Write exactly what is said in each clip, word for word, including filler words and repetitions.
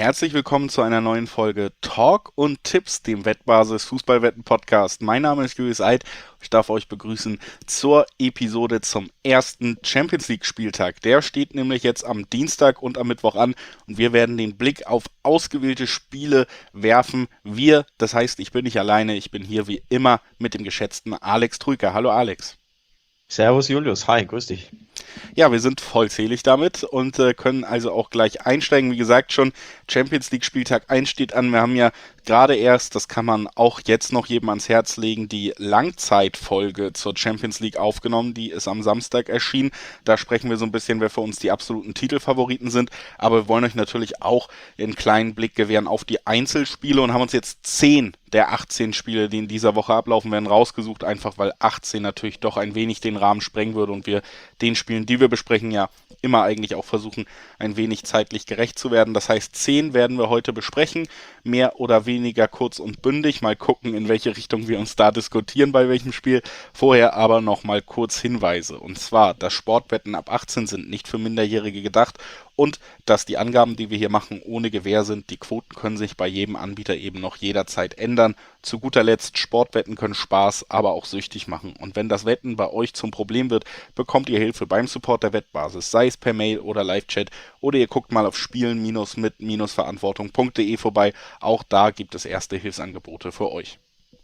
Herzlich willkommen zu einer neuen Folge Talk und Tipps, dem Wettbasis Fußballwetten Podcast. Mein Name ist Julius Eid. Ich darf euch begrüßen zur Episode zum ersten Champions League Spieltag. Der steht nämlich jetzt am Dienstag und am Mittwoch an und wir werden den Blick auf ausgewählte Spiele werfen. Wir, das heißt, ich bin nicht alleine, ich bin hier wie immer mit dem geschätzten Alex Trüker. Hallo Alex. Servus Julius, hi, grüß dich. Ja, wir sind vollzählig damit und äh, können also auch gleich einsteigen. Wie gesagt, schon Champions League Spieltag eins steht an. Wir haben ja gerade erst, das kann man auch jetzt noch jedem ans Herz legen, die Langzeitfolge zur Champions League aufgenommen. Die ist am Samstag erschienen. Da sprechen wir so ein bisschen, wer für uns die absoluten Titelfavoriten sind. Aber wir wollen euch natürlich auch einen kleinen Blick gewähren auf die Einzelspiele und haben uns jetzt zehn der achtzehn Spiele, die in dieser Woche ablaufen werden, rausgesucht. Einfach weil achtzehn natürlich doch ein wenig den Rahmen sprengen würde und wir den Spielen, die wir besprechen, ja immer eigentlich auch versuchen, ein wenig zeitlich gerecht zu werden. Das heißt, zehn werden wir heute besprechen, mehr oder weniger kurz und bündig. Mal gucken, in welche Richtung wir uns da diskutieren, bei welchem Spiel. Vorher aber noch mal kurz Hinweise. Und zwar, dass Sportwetten ab achtzehn sind nicht für Minderjährige gedacht und dass die Angaben, die wir hier machen, ohne Gewähr sind. Die Quoten können sich bei jedem Anbieter eben noch jederzeit ändern. Zu guter Letzt, Sportwetten können Spaß, aber auch süchtig machen. Und wenn das Wetten bei euch zum Problem wird, bekommt ihr Hilfe beim Support der Wettbasis, sei es per Mail oder Live-Chat, oder ihr guckt mal auf spielen mit verantwortung punkt de vorbei. Auch da gibt es erste Hilfsangebote für euch.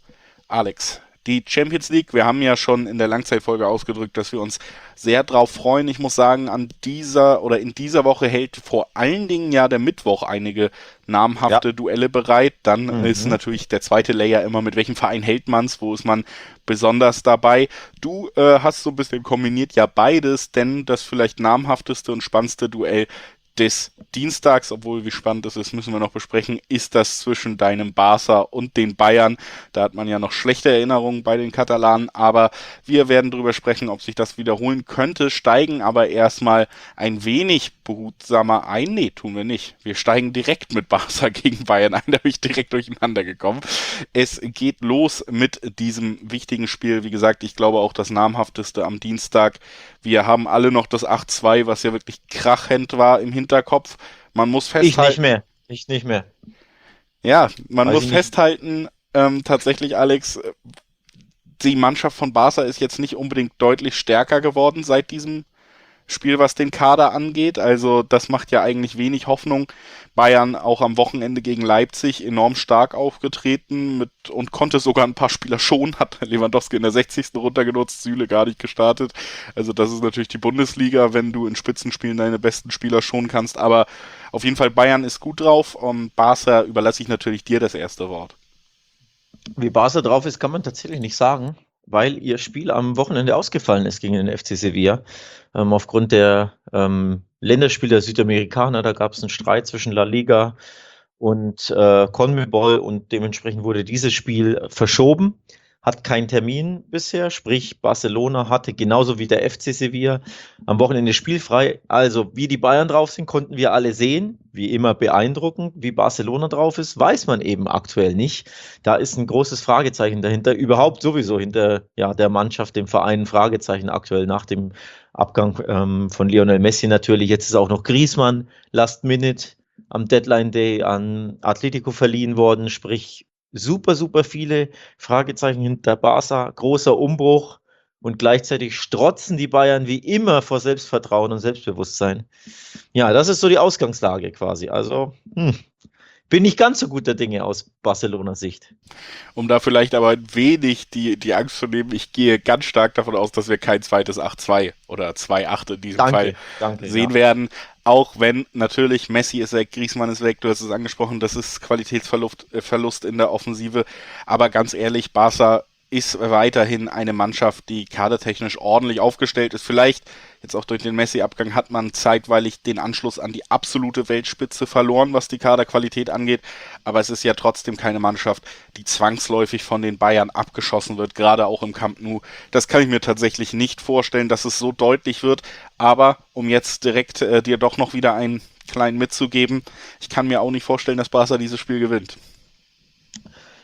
Alex, die Champions League, wir haben ja schon in der Langzeitfolge ausgedrückt, dass wir uns sehr drauf freuen. Ich muss sagen, an dieser oder in dieser Woche hält vor allen Dingen ja der Mittwoch einige namhafte ja. Duelle bereit. Dann mhm. ist natürlich der zweite Layer immer, mit welchem Verein hält man's, wo ist man besonders dabei. Du äh, hast so ein bisschen kombiniert ja beides, denn das vielleicht namhafteste und spannendste Duell des Dienstags, obwohl wie spannend es ist, müssen wir noch besprechen, ist das zwischen deinem Barca und den Bayern. Da hat man ja noch schlechte Erinnerungen bei den Katalanen, aber wir werden darüber sprechen, ob sich das wiederholen könnte, steigen aber erstmal ein wenig behutsamer ein. Nee, tun wir nicht. Wir steigen direkt mit Barca gegen Bayern ein, da bin ich direkt durcheinander gekommen. Es geht los mit diesem wichtigen Spiel. Wie gesagt, ich glaube auch das namhafteste am Dienstag. Wir haben alle noch das acht zwei, was ja wirklich krachend war im Hinterkopf. Man muss festhalten... Ich nicht mehr. Ich nicht mehr. Ja, man Weiß muss festhalten, ähm, tatsächlich, Alex, die Mannschaft von Barca ist jetzt nicht unbedingt deutlich stärker geworden seit diesem Spiel, was den Kader angeht. Also das macht ja eigentlich wenig Hoffnung. Bayern auch am Wochenende gegen Leipzig enorm stark aufgetreten mit und konnte sogar ein paar Spieler schonen, hat Lewandowski in der sechzigsten runtergenutzt, Süle gar nicht gestartet. Also das ist natürlich die Bundesliga, wenn du in Spitzenspielen deine besten Spieler schonen kannst. Aber auf jeden Fall, Bayern ist gut drauf. Um Barca überlasse ich natürlich dir das erste Wort. Wie Barca drauf ist, kann man tatsächlich nicht sagen, weil ihr Spiel am Wochenende ausgefallen ist gegen den F C Sevilla. Ähm, aufgrund der ähm, Länderspiele der Südamerikaner, da gab es einen Streit zwischen La Liga und äh, CONMEBOL und dementsprechend wurde dieses Spiel verschoben. Hat keinen Termin bisher, sprich Barcelona hatte genauso wie der F C Sevilla am Wochenende spielfrei. Also wie die Bayern drauf sind, konnten wir alle sehen. Wie immer beeindruckend. Wie Barcelona drauf ist, weiß man eben aktuell nicht. Da ist ein großes Fragezeichen dahinter. Überhaupt sowieso hinter ja, der Mannschaft, dem Verein, ein Fragezeichen aktuell nach dem Abgang ähm, von Lionel Messi natürlich. Jetzt ist auch noch Griezmann Last Minute am Deadline Day an Atletico verliehen worden, sprich super, super viele Fragezeichen hinter Barca, großer Umbruch und gleichzeitig strotzen die Bayern wie immer vor Selbstvertrauen und Selbstbewusstsein. Ja, das ist so die Ausgangslage quasi. Also hm, bin nicht ganz so guter Dinge aus Barcelonas Sicht. Um da vielleicht aber ein wenig die, die Angst zu nehmen, ich gehe ganz stark davon aus, dass wir kein zweites acht zwei oder zwei acht in diesem danke, Fall danke, sehen ja. werden. Auch wenn natürlich Messi ist weg, Griezmann ist weg, du hast es angesprochen, das ist Qualitätsverlust äh, Verlust in der Offensive. Aber ganz ehrlich, Barca ist weiterhin eine Mannschaft, die kadertechnisch ordentlich aufgestellt ist. Vielleicht, jetzt auch durch den Messi-Abgang, hat man zeitweilig den Anschluss an die absolute Weltspitze verloren, was die Kaderqualität angeht. Aber es ist ja trotzdem keine Mannschaft, die zwangsläufig von den Bayern abgeschossen wird, gerade auch im Camp Nou. Das kann ich mir tatsächlich nicht vorstellen, dass es so deutlich wird. Aber um jetzt direkt äh, dir doch noch wieder einen kleinen mitzugeben, ich kann mir auch nicht vorstellen, dass Barca dieses Spiel gewinnt.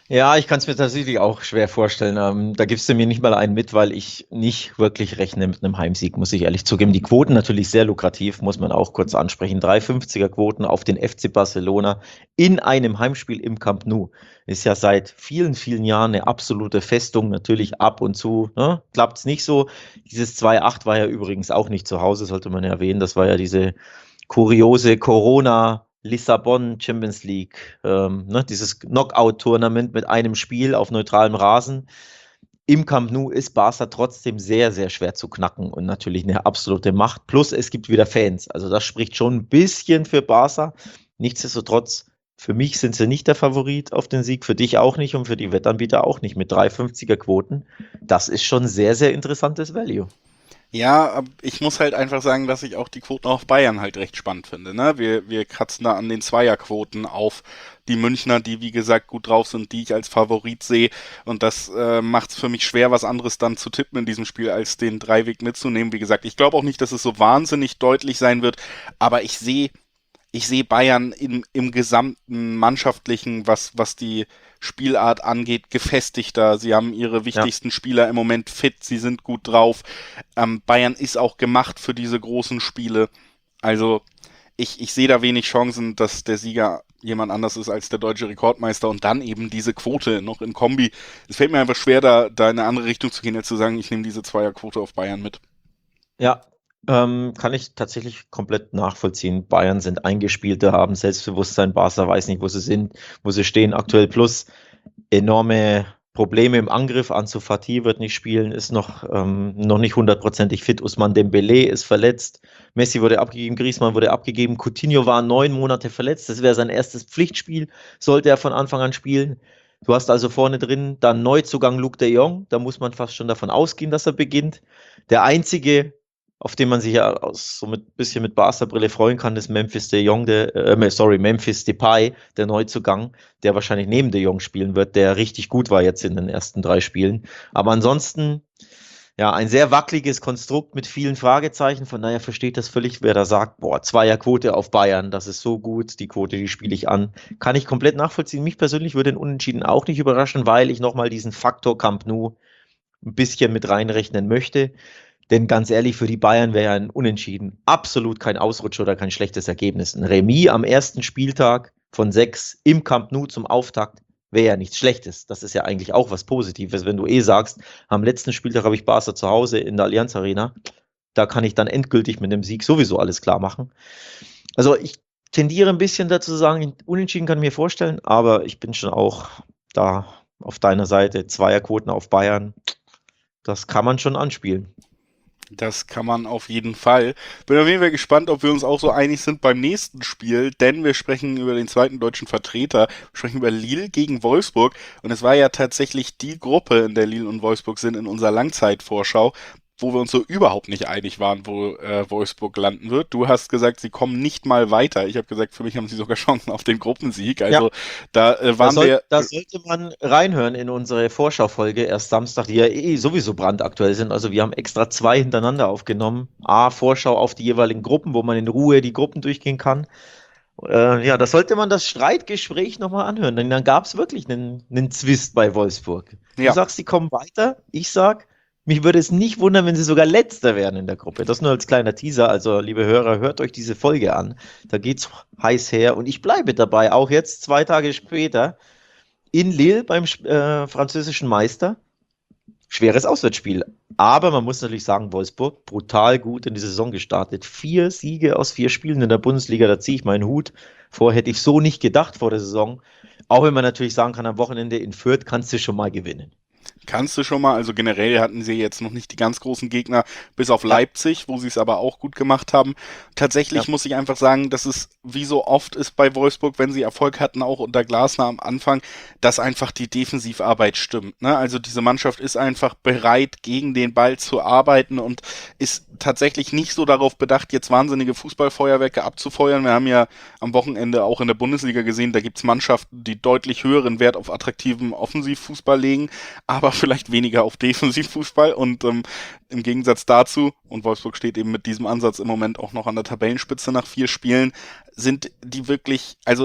Ja, ich kann es mir tatsächlich auch schwer vorstellen. Ähm, da gibst du mir nicht mal einen mit, weil ich nicht wirklich rechne mit einem Heimsieg, muss ich ehrlich zugeben. Die Quoten natürlich sehr lukrativ, muss man auch kurz ansprechen. drei fünfziger Quoten auf den F C Barcelona in einem Heimspiel im Camp Nou. Ist ja seit vielen, vielen Jahren eine absolute Festung. Natürlich ab und zu, ne, klappt es nicht so. Dieses zwei acht war ja übrigens auch nicht zu Hause, sollte man ja erwähnen. Das war ja diese kuriose Corona- Lissabon Champions League, ähm, ne, dieses Knockout-Tournament mit einem Spiel auf neutralem Rasen. Im Camp Nou ist Barca trotzdem sehr, sehr schwer zu knacken und natürlich eine absolute Macht. Plus es gibt wieder Fans. Also das spricht schon ein bisschen für Barca. Nichtsdestotrotz, für mich sind sie nicht der Favorit auf den Sieg, für dich auch nicht und für die Wettanbieter auch nicht mit drei fünfziger Quoten. Das ist schon sehr, sehr interessantes Value. Ja, ab- ich muss halt einfach sagen, dass ich auch die Quoten auf Bayern halt recht spannend finde. Ne? Wir, wir kratzen da an den Zweierquoten auf die Münchner, die wie gesagt gut drauf sind, die ich als Favorit sehe. Und das äh, macht es für mich schwer, was anderes dann zu tippen in diesem Spiel, als den Dreiweg mitzunehmen. Wie gesagt, ich glaube auch nicht, dass es so wahnsinnig deutlich sein wird, aber ich sehe ich sehe Bayern im, im gesamten Mannschaftlichen, was, was die Spielart angeht, gefestigter. Sie haben ihre Ja. wichtigsten Spieler im Moment fit, sie sind gut drauf. Ähm, Bayern ist auch gemacht für diese großen Spiele. Also ich, ich sehe da wenig Chancen, dass der Sieger jemand anders ist als der deutsche Rekordmeister und dann eben diese Quote noch in Kombi. Es fällt mir einfach schwer, da, da in eine andere Richtung zu gehen, als zu sagen, ich nehme diese Zweierquote auf Bayern mit. Ja, ähm, kann ich tatsächlich komplett nachvollziehen. Bayern sind eingespielter, haben Selbstbewusstsein. Barca weiß nicht, wo sie sind, wo sie stehen aktuell. Plus enorme Probleme im Angriff. Ansu Fati wird nicht spielen, ist noch, ähm, noch nicht hundertprozentig fit. Ousmane Dembélé ist verletzt. Messi wurde abgegeben, Griezmann wurde abgegeben. Coutinho war neun Monate verletzt. Das wäre sein erstes Pflichtspiel, sollte er von Anfang an spielen. Du hast also vorne drin dann Neuzugang Luc de Jong. Da muss man fast schon davon ausgehen, dass er beginnt. Der einzige, auf den man sich ja aus, so mit bisschen mit Barca-Brille freuen kann, ist Memphis de Jong, der, äh, sorry, Memphis Depay, der Neuzugang, der wahrscheinlich neben de Jong spielen wird, der richtig gut war jetzt in den ersten drei Spielen. Aber ansonsten, ja, ein sehr wackeliges Konstrukt mit vielen Fragezeichen. Von daher versteht das völlig, wer da sagt, boah, Zweierquote auf Bayern, das ist so gut, die Quote, die spiele ich an. Kann ich komplett nachvollziehen. Mich persönlich würde ein Unentschieden auch nicht überraschen, weil ich nochmal diesen Faktor Camp Nou ein bisschen mit reinrechnen möchte. Denn ganz ehrlich, für die Bayern wäre ja ein Unentschieden absolut kein Ausrutscher oder kein schlechtes Ergebnis. Ein Remis am ersten Spieltag von sechs im Camp Nou zum Auftakt wäre ja nichts Schlechtes. Das ist ja eigentlich auch was Positives, wenn du eh sagst, am letzten Spieltag habe ich Barca zu Hause in der Allianz Arena. Da kann ich dann endgültig mit dem Sieg sowieso alles klar machen. Also ich tendiere ein bisschen dazu zu sagen, Unentschieden kann ich mir vorstellen, aber ich bin schon auch da auf deiner Seite. Zweierquoten auf Bayern, das kann man schon anspielen. Das kann man auf jeden Fall. Bin auf jeden Fall gespannt, ob wir uns auch so einig sind beim nächsten Spiel, denn wir sprechen über den zweiten deutschen Vertreter, wir sprechen über Lille gegen Wolfsburg und es war ja tatsächlich die Gruppe, in der Lille und Wolfsburg sind in unserer Langzeitvorschau, wo wir uns so überhaupt nicht einig waren, wo äh, Wolfsburg landen wird. Du hast gesagt, sie kommen nicht mal weiter. Ich habe gesagt, für mich haben sie sogar Chancen auf den Gruppensieg. Ja. Also da äh, Da, waren soll, wir. da sollte man reinhören in unsere Vorschaufolge erst Samstag, die ja eh sowieso brandaktuell sind. Also wir haben extra zwei hintereinander aufgenommen. A, Vorschau auf die jeweiligen Gruppen, wo man in Ruhe die Gruppen durchgehen kann. Äh, ja, da sollte man das Streitgespräch nochmal anhören, denn dann gab es wirklich einen, einen Zwist bei Wolfsburg. Du Ja, sagst, sie kommen weiter. Ich sag, mich würde es nicht wundern, wenn sie sogar Letzter werden in der Gruppe. Das nur als kleiner Teaser. Also, liebe Hörer, hört euch diese Folge an. Da geht's heiß her und ich bleibe dabei, auch jetzt zwei Tage später in Lille beim äh, französischen Meister. Schweres Auswärtsspiel. Aber man muss natürlich sagen, Wolfsburg brutal gut in die Saison gestartet. Vier Siege aus vier Spielen in der Bundesliga, da ziehe ich meinen Hut. Vorher hätte ich so nicht gedacht vor der Saison. Auch wenn man natürlich sagen kann, am Wochenende in Fürth kannst du schon mal gewinnen. kannst du schon mal. Also generell hatten sie jetzt noch nicht die ganz großen Gegner, bis auf Ja, Leipzig, wo sie es aber auch gut gemacht haben. ja, Tatsächlich muss ich einfach sagen, dass es wie so oft ist bei Wolfsburg, wenn sie Erfolg hatten, auch unter Glasner am Anfang, dass einfach die Defensivarbeit stimmt. Ne? Also diese Mannschaft ist einfach bereit, gegen den Ball zu arbeiten und ist tatsächlich nicht so darauf bedacht, jetzt wahnsinnige Fußballfeuerwerke abzufeuern. Wir haben ja am Wochenende auch in der Bundesliga gesehen, da gibt's Mannschaften, die deutlich höheren Wert auf attraktiven Offensivfußball legen, aber vielleicht weniger auf Defensivfußball und ähm, im Gegensatz dazu, und Wolfsburg steht eben mit diesem Ansatz im Moment auch noch an der Tabellenspitze nach vier Spielen, sind die wirklich, also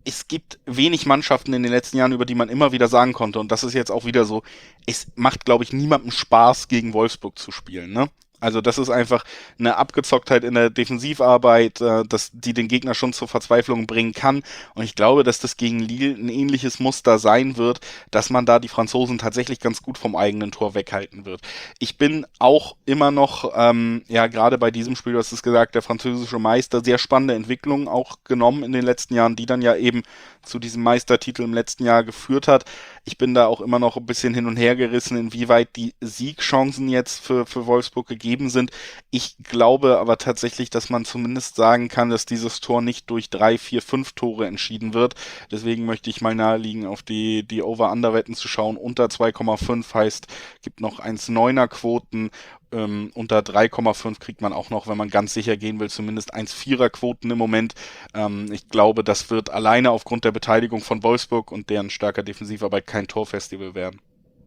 es gibt wenig Mannschaften in den letzten Jahren, über die man immer wieder sagen konnte, und das ist jetzt auch wieder so, es macht, glaube ich, niemandem Spaß, gegen Wolfsburg zu spielen, ne? Also das ist einfach eine Abgezocktheit in der Defensivarbeit, äh, dass die den Gegner schon zur Verzweiflung bringen kann. Und ich glaube, dass das gegen Lille ein ähnliches Muster sein wird, dass man da die Franzosen tatsächlich ganz gut vom eigenen Tor weghalten wird. Ich bin auch immer noch, ähm, ja gerade bei diesem Spiel, du hast es gesagt, der französische Meister, sehr spannende Entwicklungen auch genommen in den letzten Jahren, die dann ja eben zu diesem Meistertitel im letzten Jahr geführt hat. Ich bin da auch immer noch ein bisschen hin und her gerissen, inwieweit die Siegchancen jetzt für, für Wolfsburg gegeben sind. Ich glaube aber tatsächlich, dass man zumindest sagen kann, dass dieses Tor nicht durch drei, vier, fünf Tore entschieden wird. Deswegen möchte ich mal naheliegen, auf die, die Over-Under-Wetten zu schauen. Unter zwei Komma fünf heißt, gibt noch eins Komma neuner Quoten. Ähm, unter drei Komma fünf kriegt man auch noch, wenn man ganz sicher gehen will, zumindest eins Komma vierer Quoten im Moment. Ähm, ich glaube, das wird alleine aufgrund der Beteiligung von Wolfsburg und deren starker Defensivarbeit kein Torfestival werden.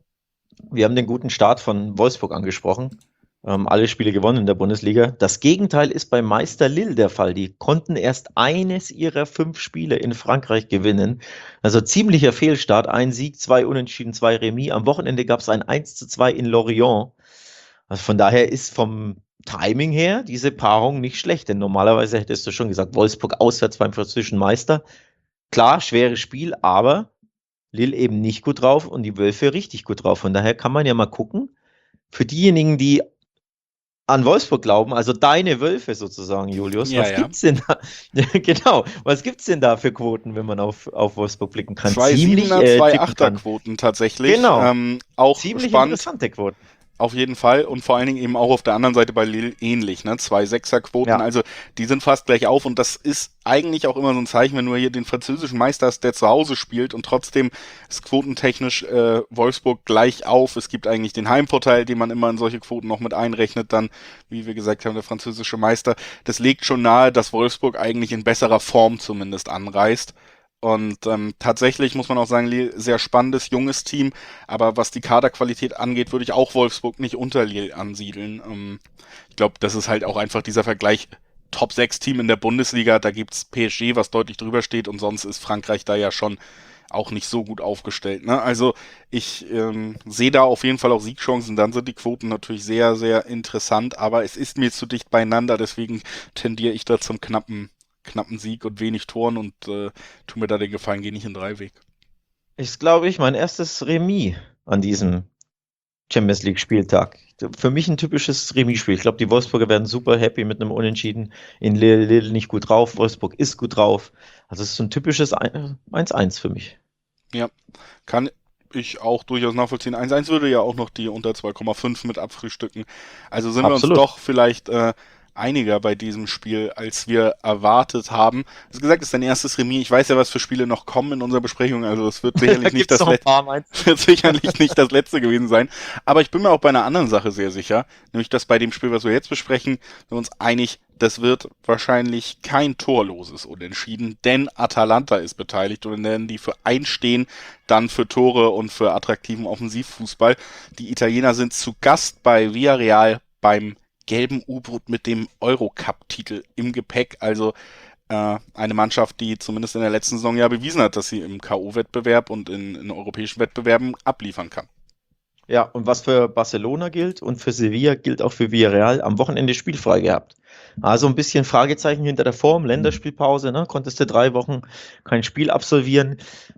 Wir haben den guten Start von Wolfsburg angesprochen. Ähm, alle Spiele gewonnen in der Bundesliga. Das Gegenteil ist bei Meister Lille der Fall. Die konnten erst eines ihrer fünf Spiele in Frankreich gewinnen. Also ziemlicher Fehlstart. Ein Sieg, zwei Unentschieden, zwei Remis. Am Wochenende gab es ein eins zu zwei in Lorient. Also von daher ist vom Timing her diese Paarung nicht schlecht. Denn normalerweise hättest du schon gesagt, Wolfsburg auswärts beim französischen Meister. Klar, schweres Spiel, aber Lille eben nicht gut drauf und die Wölfe richtig gut drauf. Von daher kann man ja mal gucken, für diejenigen, die an Wolfsburg glauben, also deine Wölfe sozusagen, Julius, Ja, was ja. gibt's denn da? Genau, was gibt's denn da für Quoten, wenn man auf, auf Wolfsburg blicken kann? Zwei Ziemlich, Siebener, äh, zwei tippen Achter kann. Quoten tatsächlich. Genau. Ähm, auch Ziemlich spannend. interessante Quoten. Auf jeden Fall und vor allen Dingen eben auch auf der anderen Seite bei Lille ähnlich, ne? Zwei Sechser-Quoten, Ja. also die sind fast gleich auf und das ist eigentlich auch immer so ein Zeichen, wenn du hier den französischen Meister hast, der zu Hause spielt und trotzdem ist quotentechnisch äh, Wolfsburg gleich auf. Es gibt eigentlich den Heimvorteil, den man immer in solche Quoten noch mit einrechnet, dann, wie wir gesagt haben, der französische Meister. Das legt schon nahe, dass Wolfsburg eigentlich in besserer Form zumindest anreist. Und ähm, tatsächlich muss man auch sagen, Lille, sehr spannendes, junges Team, aber was die Kaderqualität angeht, würde ich auch Wolfsburg nicht unter Lille ansiedeln. Ähm, ich glaube, das ist halt auch einfach dieser Vergleich Top sechs Team in der Bundesliga, da gibt's P S G, was deutlich drüber steht und sonst ist Frankreich da ja schon auch nicht so gut aufgestellt. Ne? Also ich ähm, sehe da auf jeden Fall auch Siegchancen, dann sind die Quoten natürlich sehr, sehr interessant, aber es ist mir zu dicht beieinander, deswegen tendiere ich da zum knappen knappen Sieg und wenig Toren und äh, tu mir da den Gefallen, geh nicht in Dreiweg. Ist, glaube ich, mein erstes Remis an diesem Champions League Spieltag. Für mich ein typisches Remis-Spiel. Ich glaube, die Wolfsburger werden super happy mit einem Unentschieden. In Lille, Lille nicht gut drauf, Wolfsburg ist gut drauf. Also es ist so ein typisches eins eins für mich. Ja, kann ich auch durchaus nachvollziehen. eins eins würde ja auch noch die unter zwei Komma fünf mit abfrühstücken. Also sind Absolut. wir uns doch vielleicht äh, einiger bei diesem Spiel, als wir erwartet haben. Du hast gesagt, es ist dein erstes Remis. Ich weiß ja, was für Spiele noch kommen in unserer Besprechung. Also es wird sicherlich, nicht das, Let- wird sicherlich nicht das letzte gewesen sein. Aber ich bin mir auch bei einer anderen Sache sehr sicher. Nämlich, dass bei dem Spiel, was wir jetzt besprechen, wir uns einig, das wird wahrscheinlich kein torloses Unentschieden, denn Atalanta ist beteiligt und werden die für einstehen, dann für Tore und für attraktiven Offensivfußball. Die Italiener sind zu Gast bei Villarreal beim gelben U-Boot mit dem Eurocup-Titel im Gepäck. Also äh, eine Mannschaft, die zumindest in der letzten Saison ja bewiesen hat, dass sie im K O-Wettbewerb und in, in europäischen Wettbewerben abliefern kann. Ja, und was für Barcelona gilt und für Sevilla gilt auch für Villarreal, am Wochenende spielfrei gehabt. Also ein bisschen Fragezeichen hinter der Form, Länderspielpause, ne? Konntest du drei Wochen kein Spiel absolvieren.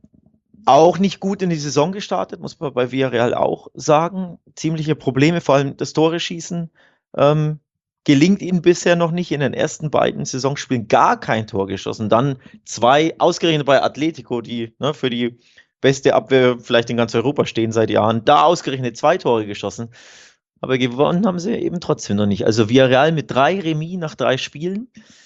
Auch nicht gut in die Saison gestartet, muss man bei Villarreal auch sagen. Ziemliche Probleme, vor allem das Tore schießen. Ähm, gelingt ihnen bisher noch nicht. In den ersten beiden Saisonspielen gar kein Tor geschossen. Dann zwei, ausgerechnet bei Atletico, die ne, für die beste Abwehr vielleicht in ganz Europa stehen seit Jahren, da ausgerechnet zwei Tore geschossen. Aber gewonnen haben sie eben trotzdem noch nicht. Also Villarreal mit drei Remis nach drei Spielen.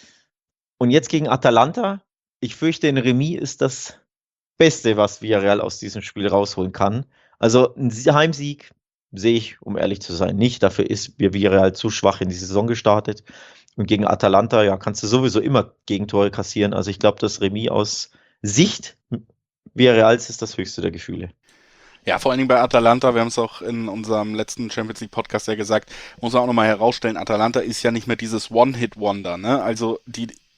Und jetzt gegen Atalanta. Ich fürchte, ein Remis ist das Beste, was Villarreal aus diesem Spiel rausholen kann. Also ein Heimsieg sehe ich, um ehrlich zu sein, nicht. Dafür ist Villarreal zu schwach in die Saison gestartet. Und gegen Atalanta, ja, kannst du sowieso immer Gegentore kassieren. Also ich glaube, das Remis aus Sicht Villarreals ist das höchste der Gefühle. Ja, vor allen Dingen bei Atalanta, wir haben es auch in unserem letzten Champions League Podcast ja gesagt, muss man auch nochmal herausstellen, Atalanta ist ja nicht mehr dieses One-Hit-Wonder, ne? Also die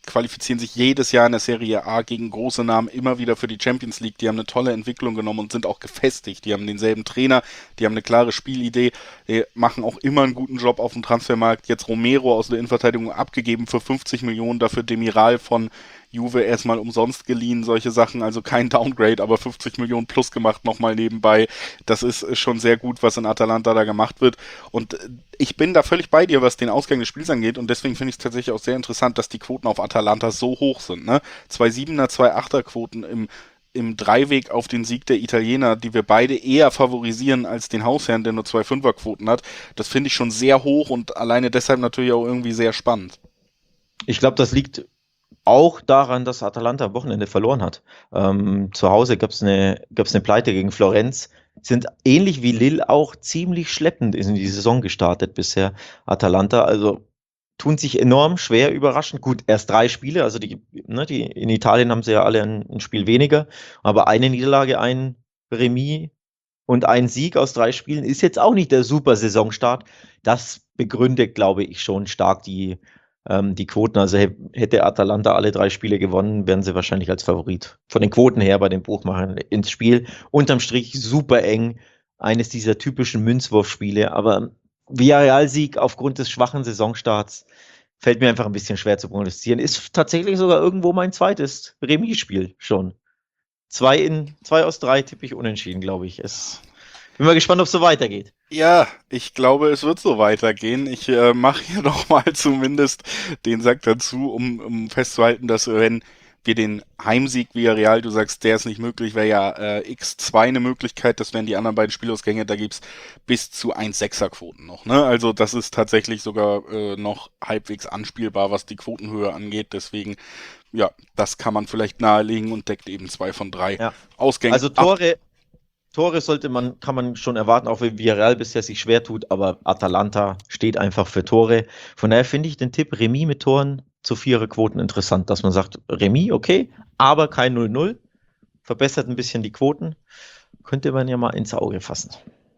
qualifizieren sich jedes Jahr in der Serie A gegen große Namen immer wieder für die Champions League. Die haben eine tolle Entwicklung genommen und sind auch gefestigt. Die haben denselben Trainer, die haben eine klare Spielidee, die machen auch immer einen guten Job auf dem Transfermarkt. Jetzt Romero aus der Innenverteidigung abgegeben für fünfzig Millionen, dafür Demiral von Juve erstmal umsonst geliehen, solche Sachen, also kein Downgrade, aber fünfzig Millionen plus gemacht nochmal nebenbei. Das ist schon sehr gut, was in Atalanta da gemacht wird. Und ich bin da völlig bei dir, was den Ausgang des Spiels angeht, und deswegen finde ich es tatsächlich auch sehr interessant, dass die Quoten auf Atalanta so hoch sind. Ne? Zwei Siebener, zwei Achter Quoten im im Dreiweg auf den Sieg der Italiener, die wir beide eher favorisieren als den Hausherrn, der nur zwei Fünferquoten hat. Das finde ich schon sehr hoch und alleine deshalb natürlich auch irgendwie sehr spannend. Ich glaube, das liegt auch daran, dass Atalanta am Wochenende verloren hat. Ähm, zu Hause gab es eine, gab's eine Pleite gegen Florenz. Sind ähnlich wie Lille auch ziemlich schleppend in die Saison gestartet bisher. Atalanta, also tun sich enorm schwer, überraschend. Gut, erst drei Spiele, also die, ne, die in Italien haben sie ja alle ein, ein Spiel weniger, aber eine Niederlage, ein Remis und ein Sieg aus drei Spielen ist jetzt auch nicht der super Saisonstart. Das begründet, glaube ich, schon stark die, ähm, die Quoten. Also hätte Atalanta alle drei Spiele gewonnen, wären sie wahrscheinlich als Favorit von den Quoten her bei den Buchmachern ins Spiel. Unterm Strich super eng, eines dieser typischen Münzwurfspiele, aber Villarreal-Sieg aufgrund des schwachen Saisonstarts fällt mir einfach ein bisschen schwer zu prognostizieren. Ist tatsächlich sogar irgendwo mein zweites Remis-Spiel schon. Zwei, in, zwei aus drei tippe ich unentschieden, glaube ich. Es, bin mal gespannt, ob es so weitergeht. Ja, ich glaube, es wird so weitergehen. Ich äh, mache hier nochmal zumindest den Sack dazu, um, um festzuhalten, dass wenn wir den Heimsieg Villarreal, du sagst, der ist nicht möglich, wäre ja äh, X zwei eine Möglichkeit, das wären die anderen beiden Spielausgänge, da gibt's bis zu eins Komma sechser Quoten noch, ne? Also das ist tatsächlich sogar äh, noch halbwegs anspielbar, was die Quotenhöhe angeht, deswegen, ja, das kann man vielleicht nahelegen und deckt eben zwei von drei Ja. Ausgängen Also ab. Tore, Tore sollte man, kann man schon erwarten, auch wenn Villarreal bisher sich schwer tut, aber Atalanta steht einfach für Tore. Von daher finde ich den Tipp Remis mit Toren zu Viererquoten interessant, dass man sagt, Remis, okay, aber kein null null, verbessert ein bisschen die Quoten, könnte man ja mal ins Auge fassen.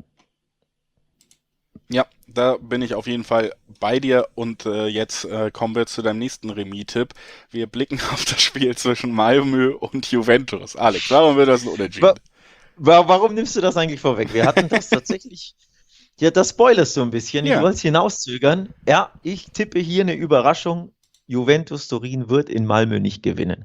Ja, da bin ich auf jeden Fall bei dir und äh, jetzt äh, kommen wir zu deinem nächsten Remis-Tipp. Wir blicken auf das Spiel zwischen Malmö und Juventus. Alex, warum wird das ein Unentschieden? Wa- Warum nimmst du das eigentlich vorweg? Wir hatten das tatsächlich, ja, das spoilerst du ein bisschen, ich Ja. wollte es hinauszögern. Ja, ich tippe hier eine Überraschung, Juventus Turin wird in Malmö nicht gewinnen.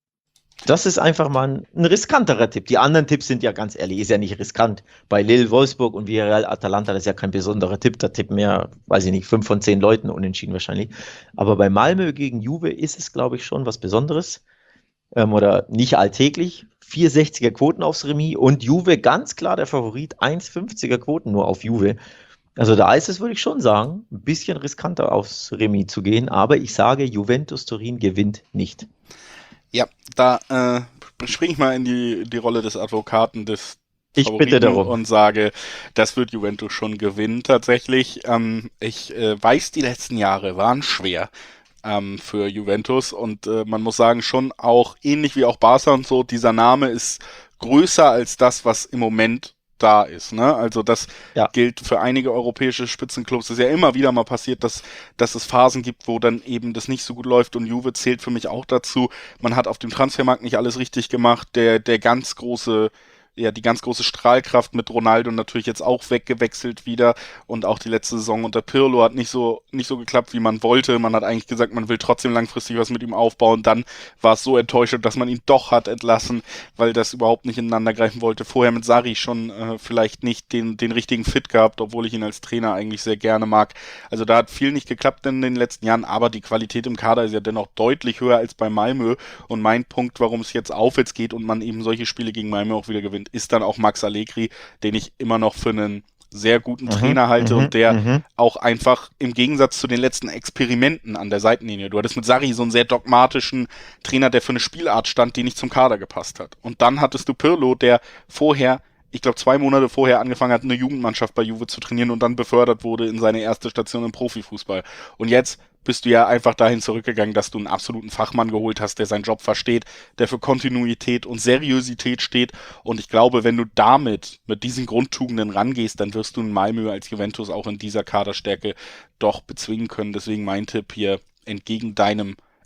Das ist einfach mal ein, ein riskanterer Tipp. Die anderen Tipps sind ja ganz ehrlich, ist ja nicht riskant. Bei Lille, Wolfsburg und Villarreal, Atalanta, das ist ja kein besonderer Tipp. Da tippen ja, weiß ich nicht, fünf von zehn Leuten unentschieden wahrscheinlich. Aber bei Malmö gegen Juve ist es, glaube ich, schon was Besonderes. Ähm, oder nicht alltäglich. vier Komma sechziger Quoten aufs Remis und Juve ganz klar der Favorit. eins Komma fünfziger Quoten nur auf Juve. Also da ist es, würde ich schon sagen, ein bisschen riskanter aufs Remis zu gehen. Aber ich sage, Juventus Turin gewinnt nicht. Ja, da äh, springe ich mal in die, die Rolle des Advokaten des Ich bitte Favoriten darum. und sage, das wird Juventus schon gewinnen tatsächlich. Ähm, ich äh, weiß, die letzten Jahre waren schwer ähm, für Juventus und äh, man muss sagen, schon auch ähnlich wie auch Barca und so, dieser Name ist größer als das, was im Moment da ist, ne? Also das Ja. gilt für einige europäische Spitzenclubs. Es ist ja immer wieder mal passiert, dass, dass es Phasen gibt, wo dann eben das nicht so gut läuft und Juve zählt für mich auch dazu. Man hat auf dem Transfermarkt nicht alles richtig gemacht. Der, der ganz große, ja, die ganz große Strahlkraft mit Ronaldo natürlich jetzt auch weggewechselt wieder und auch die letzte Saison unter Pirlo hat nicht so, nicht so geklappt, wie man wollte. Man hat eigentlich gesagt, man will trotzdem langfristig was mit ihm aufbauen. Dann war es so enttäuschend, dass man ihn doch hat entlassen, weil das überhaupt nicht ineinander greifen wollte. Vorher mit Sarri schon äh, vielleicht nicht den, den richtigen Fit gehabt, obwohl ich ihn als Trainer eigentlich sehr gerne mag. Also da hat viel nicht geklappt in den letzten Jahren, aber die Qualität im Kader ist ja dennoch deutlich höher als bei Malmö. Und mein Punkt, warum es jetzt aufwärts geht und man eben solche Spiele gegen Malmö auch wieder gewinnt, ist dann auch Max Allegri, den ich immer noch für einen sehr guten Mhm, Trainer halte mhm, und der mhm. auch einfach im Gegensatz zu den letzten Experimenten an der Seitenlinie, du hattest mit Sarri so einen sehr dogmatischen Trainer, der für eine Spielart stand, die nicht zum Kader gepasst hat. Und dann hattest du Pirlo, der vorher, ich glaube zwei Monate vorher angefangen hat, eine Jugendmannschaft bei Juve zu trainieren und dann befördert wurde in seine erste Station im Profifußball. Und jetzt bist du ja einfach dahin zurückgegangen, dass du einen absoluten Fachmann geholt hast, der seinen Job versteht, der für Kontinuität und Seriosität steht. Und ich glaube, wenn du damit, mit diesen Grundtugenden rangehst, dann wirst du in Malmö als Juventus auch in dieser Kaderstärke doch bezwingen können. Deswegen mein Tipp hier entgegen deinem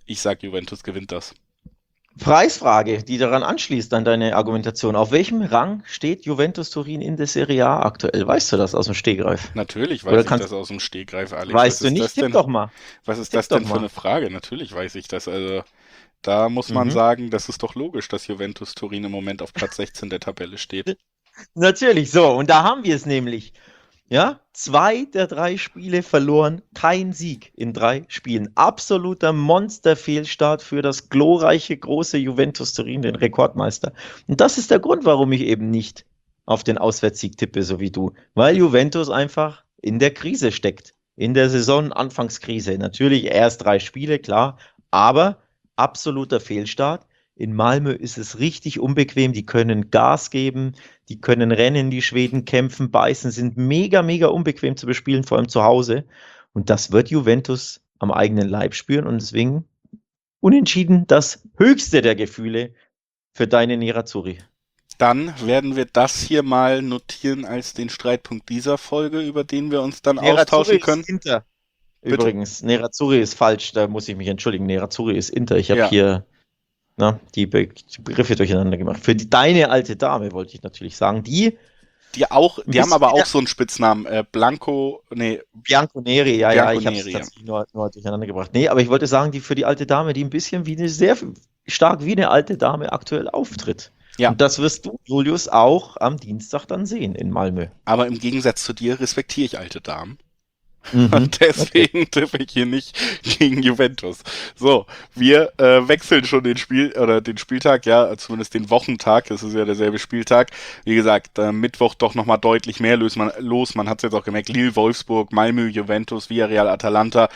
Ich sag, Juventus gewinnt das. Preisfrage, die daran anschließt an deine Argumentation. Auf welchem Rang steht Juventus Turin in der Serie A aktuell? Weißt du das aus dem Stegreif? Natürlich weiß Oder ich kannst, das aus dem Stegreif, Alex. Was weißt du ist nicht? das Tipp denn? doch mal. Was ist Tipp das doch denn für mal. eine Frage? Natürlich weiß ich das. Also, da muss man Mhm. sagen, das ist doch logisch, dass Juventus Turin im Moment auf Platz sechzehn der Tabelle steht. Natürlich, so. Und da haben wir es nämlich. Ja, zwei der drei Spiele verloren, kein Sieg in drei Spielen. Absoluter Monsterfehlstart für das glorreiche, große Juventus Turin, den Rekordmeister. Und das ist der Grund, warum ich eben nicht auf den Auswärtssieg tippe, so wie du. Weil Juventus einfach in der Krise steckt. In der Saison-Anfangskrise. Natürlich erst drei Spiele, klar, aber absoluter Fehlstart. In Malmö ist es richtig unbequem, die können Gas geben, die können rennen, die Schweden kämpfen, beißen, sind mega, mega unbequem zu bespielen, vor allem zu Hause. Und das wird Juventus am eigenen Leib spüren und deswegen unentschieden das höchste der Gefühle für deine Nerazzurri. Dann werden wir das hier mal notieren als den Streitpunkt dieser Folge, über den wir uns dann austauschen Nerazzurri können. ist Inter. Bitte? Übrigens, Nerazzurri ist falsch, da muss ich mich entschuldigen. Nerazzurri ist Inter. Ich habe Ja. hier na, die, Be die Begriffe durcheinander gemacht. Für die, deine alte Dame wollte ich natürlich sagen, die Die auch, ein die haben bisschen aber auch wieder- so einen Spitznamen, äh, Blanco, nee, Bianconeri, ja, ja, ich habe es Bianconeri, ja. tatsächlich nur, nur durcheinander gebracht. Nee, aber ich wollte sagen, die für die alte Dame, die ein bisschen wie eine, sehr stark wie eine alte Dame aktuell auftritt. Ja. Und das wirst du, Julius, auch am Dienstag dann sehen in Malmö. aber im Gegensatz zu dir respektiere ich alte Damen. Mhm. Und deswegen tippe ich hier nicht gegen Juventus. So, wir äh, wechseln schon den Spiel oder den Spieltag, ja, zumindest den Wochentag, das ist ja derselbe Spieltag. Wie gesagt, äh, Mittwoch doch nochmal deutlich mehr los. Man, los. Man hat es jetzt auch gemerkt, Lille, Wolfsburg, Malmö, Juventus, Villarreal, Atalanta,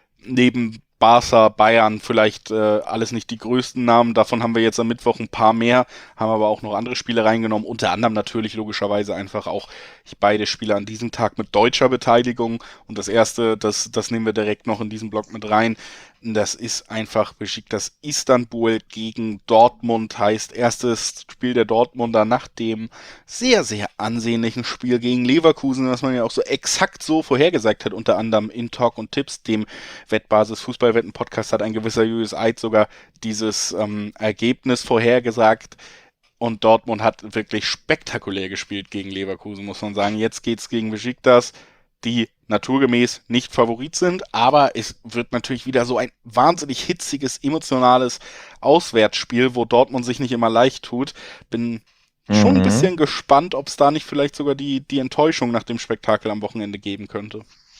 neben Barca, Bayern, vielleicht äh, alles nicht die größten Namen. Davon haben wir jetzt am Mittwoch ein paar mehr, haben aber auch noch andere Spiele reingenommen. Unter anderem natürlich logischerweise einfach auch beide Spiele an diesem Tag mit deutscher Beteiligung. Und das erste, das, das nehmen wir direkt noch in diesen Block mit rein. Das ist einfach Besiktas Istanbul gegen Dortmund, heißt erstes Spiel der Dortmunder nach dem sehr, sehr ansehnlichen Spiel gegen Leverkusen, was man ja auch so exakt so vorhergesagt hat, unter anderem in Talk und Tipps, dem Wettbasis Fußballwetten Podcast hat ein gewisser Julius Eid sogar dieses ähm, Ergebnis vorhergesagt. Und Dortmund hat wirklich spektakulär gespielt gegen Leverkusen, muss man sagen. Jetzt geht's gegen Besiktas, die naturgemäß nicht Favorit sind, aber es wird natürlich wieder so ein wahnsinnig hitziges, emotionales Auswärtsspiel, wo Dortmund sich nicht immer leicht tut. Bin schon ein Mhm. bisschen gespannt, ob es da nicht vielleicht sogar die, die Enttäuschung nach dem Spektakel am Wochenende geben könnte.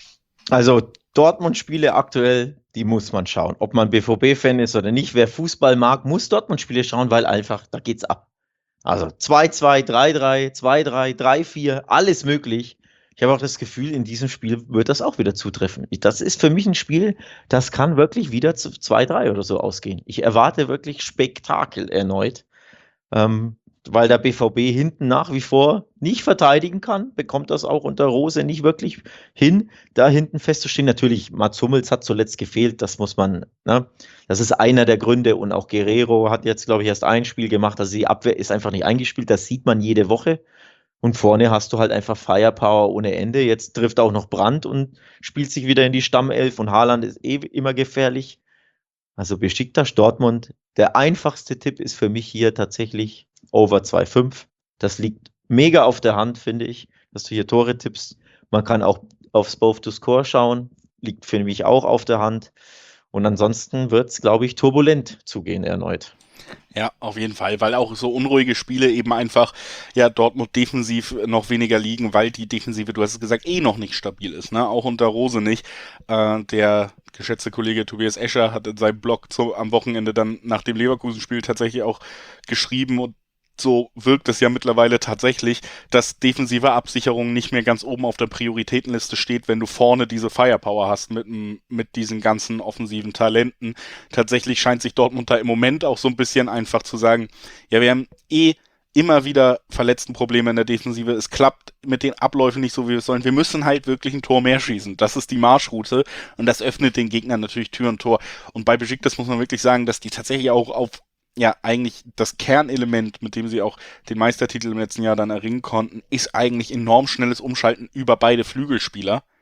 Also Dortmund-Spiele aktuell, die muss man schauen. Ob man B V B-Fan ist oder nicht, wer Fußball mag, muss Dortmund-Spiele schauen, weil einfach, da geht's ab. Also zwei zwei, drei drei, zwei drei, drei vier, alles möglich. Ich habe auch das Gefühl, in diesem Spiel wird das auch wieder zutreffen. Ich- Das ist für mich ein Spiel, das kann wirklich wieder zu zwei drei oder so ausgehen. Ich erwarte wirklich Spektakel erneut. Ähm, weil der B V B hinten nach wie vor nicht verteidigen kann, bekommt das auch unter Rose nicht wirklich hin, da hinten festzustehen. Natürlich, Mats Hummels hat zuletzt gefehlt, das muss man, ne? Das ist einer der Gründe und auch Guerrero hat jetzt, glaube ich, erst ein Spiel gemacht, also die Abwehr ist einfach nicht eingespielt, das sieht man jede Woche. Und vorne hast du halt einfach Firepower ohne Ende. Jetzt trifft auch noch Brandt und spielt sich wieder in die Stammelf und Haaland ist eh immer gefährlich. Also Besiktas Dortmund, der einfachste Tipp ist für mich hier tatsächlich Over zwei Komma fünf. Das liegt mega auf der Hand, finde ich, dass du hier Tore tippst. Man kann auch aufs Both to Score schauen, liegt für mich auch auf der Hand. Und ansonsten wird es, glaube ich, turbulent zugehen erneut. Ja, auf jeden Fall, weil auch so unruhige Spiele eben einfach, ja, Dortmund defensiv noch weniger liegen, weil die Defensive, du hast es gesagt, eh noch nicht stabil ist, ne, auch unter Rose nicht. Äh, der geschätzte Kollege Tobias Escher hat in seinem Blog zu, am Wochenende dann nach dem Leverkusen-Spiel tatsächlich auch geschrieben und so wirkt es ja mittlerweile tatsächlich, dass defensive Absicherung nicht mehr ganz oben auf der Prioritätenliste steht, wenn du vorne diese Firepower hast mit, mit diesen ganzen offensiven Talenten. Tatsächlich scheint sich Dortmund da im Moment auch so ein bisschen einfach zu sagen, ja, wir haben eh immer wieder Verletztenprobleme in der Defensive. Es klappt mit den Abläufen nicht so, wie wir es sollen. Wir müssen halt wirklich ein Tor mehr schießen. Das ist die Marschroute und das öffnet den Gegnern natürlich Tür und Tor. Und bei Besiktas muss man wirklich sagen, dass die tatsächlich auch auf ja, eigentlich das Kernelement, mit dem sie auch den Meistertitel im letzten Jahr dann erringen konnten, ist eigentlich enorm schnelles Umschalten über beide Flügelspieler.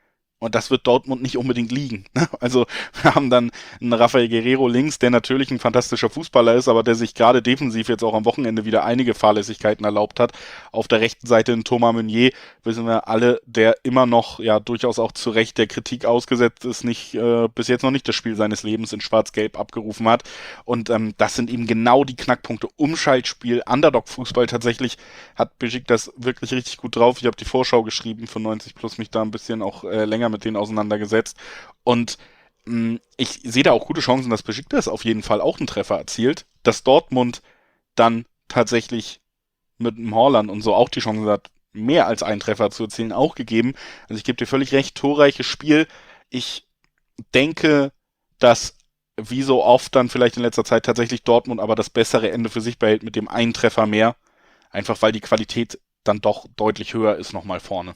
Und das wird Dortmund nicht unbedingt liegen. Ne? Also wir haben dann einen Rafael Guerrero links, der natürlich ein fantastischer Fußballer ist, aber der sich gerade defensiv jetzt auch am Wochenende wieder einige Fahrlässigkeiten erlaubt hat. Auf der rechten Seite in Thomas Meunier, wissen wir alle, der immer noch ja durchaus auch zu Recht der Kritik ausgesetzt ist, nicht äh, bis jetzt noch nicht das Spiel seines Lebens in Schwarz-Gelb abgerufen hat. Und ähm, das sind eben genau die Knackpunkte. Umschaltspiel, Underdog-Fußball tatsächlich hat Besiktas wirklich richtig gut drauf. Ich habe die Vorschau geschrieben für neunzig plus, mich da ein bisschen auch äh, länger mit denen auseinandergesetzt. Und mh, ich sehe da auch gute Chancen, dass Besiktas auf jeden Fall auch einen Treffer erzielt, dass Dortmund dann tatsächlich mit dem Haaland und so auch die Chance hat, mehr als einen Treffer zu erzielen, auch gegeben. Also ich gebe dir völlig recht, torreiches Spiel. Ich denke, dass wie so oft dann vielleicht in letzter Zeit tatsächlich Dortmund aber das bessere Ende für sich behält mit dem einen Treffer mehr. Einfach weil die Qualität dann doch deutlich höher ist nochmal vorne.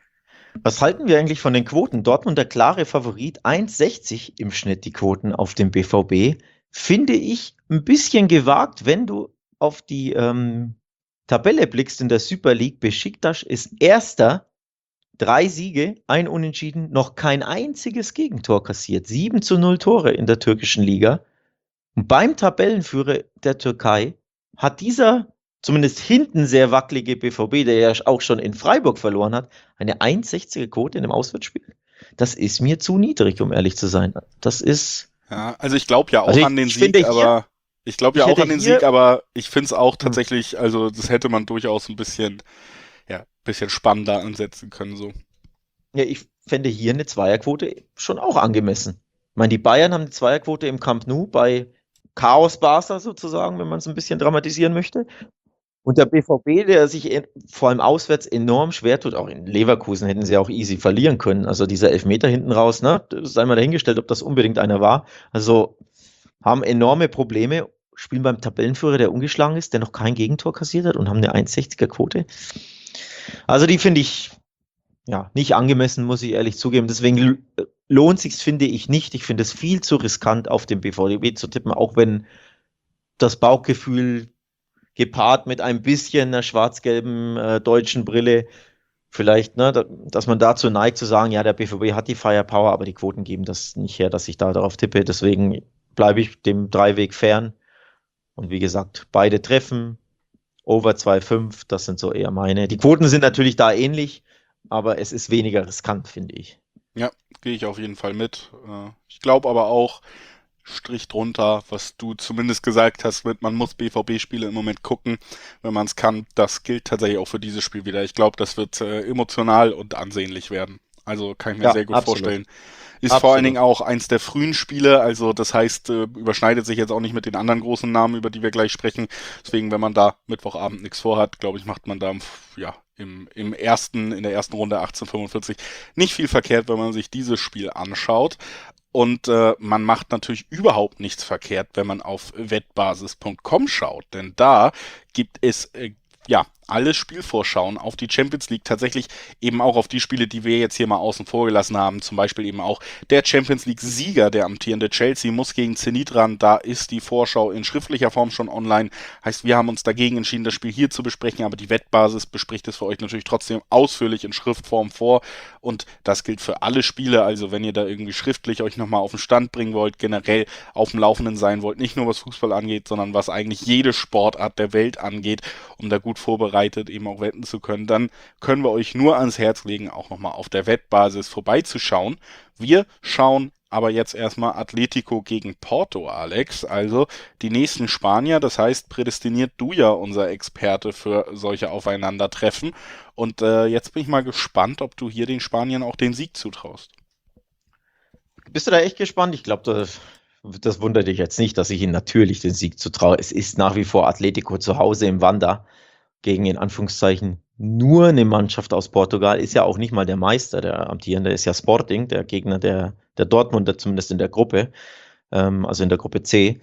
Was halten wir eigentlich von den Quoten? Dortmund der klare Favorit, eins Komma sechzig im Schnitt die Quoten auf dem B V B. Finde ich ein bisschen gewagt, wenn du auf die ähm, Tabelle blickst in der Super League. Besiktas ist Erster, drei Siege, ein Unentschieden, noch kein einziges Gegentor kassiert. sieben zu null Tore in der türkischen Liga. Und beim Tabellenführer der Türkei hat dieser zumindest hinten sehr wackelige B V B, der ja auch schon in Freiburg verloren hat, eine eins Komma sechziger Quote in dem Auswärtsspiel. Das ist mir zu niedrig, um ehrlich zu sein. Das ist... Ja, also ich glaube ja auch Also ich- an den ich Sieg, finde hier- aber ich glaube ja ich auch an hätte den hier- Sieg, aber ich finde es auch tatsächlich, also das hätte man durchaus ein bisschen, ja, bisschen spannender ansetzen können so. Ja, ich fände hier eine Zweierquote schon auch angemessen. Ich meine, die Bayern haben eine Zweierquote im Camp Nou bei Chaos Barca sozusagen, wenn man es ein bisschen dramatisieren möchte. Und der B V B, der sich en- vor allem auswärts enorm schwer tut, auch in Leverkusen hätten sie auch easy verlieren können. Also dieser Elfmeter hinten raus, ne, das sei mal dahingestellt, ob das unbedingt einer war. Also haben enorme Probleme, spielen beim Tabellenführer, der ungeschlagen ist, der noch kein Gegentor kassiert hat und haben eine eins Komma sechziger Quote. Also die finde ich ja nicht angemessen, muss ich ehrlich zugeben. Deswegen l- lohnt sich's, finde ich nicht. Ich finde es viel zu riskant, auf den B V B zu tippen, auch wenn das Bauchgefühl gepaart mit ein bisschen einer schwarz-gelben äh, deutschen Brille vielleicht, ne, da, dass man dazu neigt zu sagen, ja, der B V B hat die Firepower, aber die Quoten geben das nicht her, dass ich da darauf tippe. Deswegen bleibe ich dem Dreiweg fern. Und wie gesagt, beide treffen, over zwei Komma fünf, das sind so eher meine. Die Quoten sind natürlich da ähnlich, aber es ist weniger riskant, finde ich. Ja, gehe ich auf jeden Fall mit. Äh, Ich glaube aber auch, Strich drunter, was du zumindest gesagt hast, mit man muss B V B-Spiele im Moment gucken, wenn man es kann. Das gilt tatsächlich auch für dieses Spiel wieder. Ich glaube, das wird äh, emotional und ansehnlich werden. Also kann ich mir Ja, sehr gut absolut. vorstellen. Ist Absolut. vor allen Dingen auch eins der frühen Spiele, also das heißt, äh, überschneidet sich jetzt auch nicht mit den anderen großen Namen, über die wir gleich sprechen. Deswegen, wenn man da Mittwochabend nichts vorhat, glaube ich, macht man da ja, im, im ersten, in der ersten Runde achtzehnhundertfünfundvierzig nicht viel verkehrt, wenn man sich dieses Spiel anschaut. Und äh, man macht natürlich überhaupt nichts verkehrt, wenn man auf wettbasis punkt com schaut, denn da gibt es äh, ja alle Spielvorschauen auf die Champions League, tatsächlich eben auch auf die Spiele, die wir jetzt hier mal außen vor gelassen haben, zum Beispiel eben auch der Champions League-Sieger, der amtierende Chelsea, muss gegen Zenit ran, da ist die Vorschau in schriftlicher Form schon online, heißt, wir haben uns dagegen entschieden, das Spiel hier zu besprechen, aber die Wettbasis bespricht es für euch natürlich trotzdem ausführlich in Schriftform vor und das gilt für alle Spiele, also wenn ihr da irgendwie schriftlich euch nochmal auf den Stand bringen wollt, generell auf dem Laufenden sein wollt, nicht nur was Fußball angeht, sondern was eigentlich jede Sportart der Welt angeht, um da gut vorbereitet eben auch wetten zu können, dann können wir euch nur ans Herz legen, auch nochmal auf der Wettbasis vorbeizuschauen. Wir schauen aber jetzt erstmal Atletico gegen Porto, Alex, also die nächsten Spanier, das heißt, prädestiniert du ja unser Experte für solche Aufeinandertreffen und äh, jetzt bin ich mal gespannt, ob du hier den Spaniern auch den Sieg zutraust. Bist du da echt gespannt? Ich glaube, das, das wundert dich jetzt nicht, dass ich ihnen natürlich den Sieg zutraue. Es ist nach wie vor Atletico zu Hause im Wanda gegen in Anführungszeichen nur eine Mannschaft aus Portugal, ist ja auch nicht mal der Meister, der amtierende ist ja Sporting, der Gegner der, der Dortmunder, zumindest in der Gruppe, ähm, also in der Gruppe C.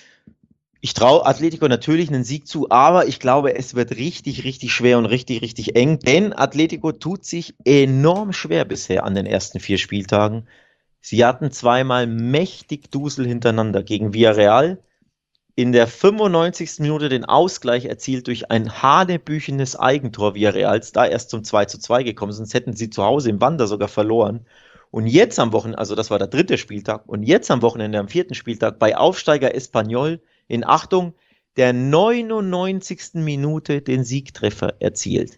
Ich traue Atletico natürlich einen Sieg zu, aber ich glaube, es wird richtig, richtig schwer und richtig, richtig eng, denn Atletico tut sich enorm schwer bisher an den ersten vier Spieltagen. Sie hatten zweimal mächtig Dusel hintereinander gegen Villarreal, in der fünfundneunzigsten Minute den Ausgleich erzielt durch ein hanebüchenes Eigentor Villarreals, da erst zum zwei zu zwei gekommen, sonst hätten sie zu Hause im Wanda sogar verloren. Und jetzt am Wochenende, also das war der dritte Spieltag, und jetzt am Wochenende, am vierten Spieltag, bei Aufsteiger Espanyol in Achtung, der neunundneunzigsten Minute den Siegtreffer erzielt.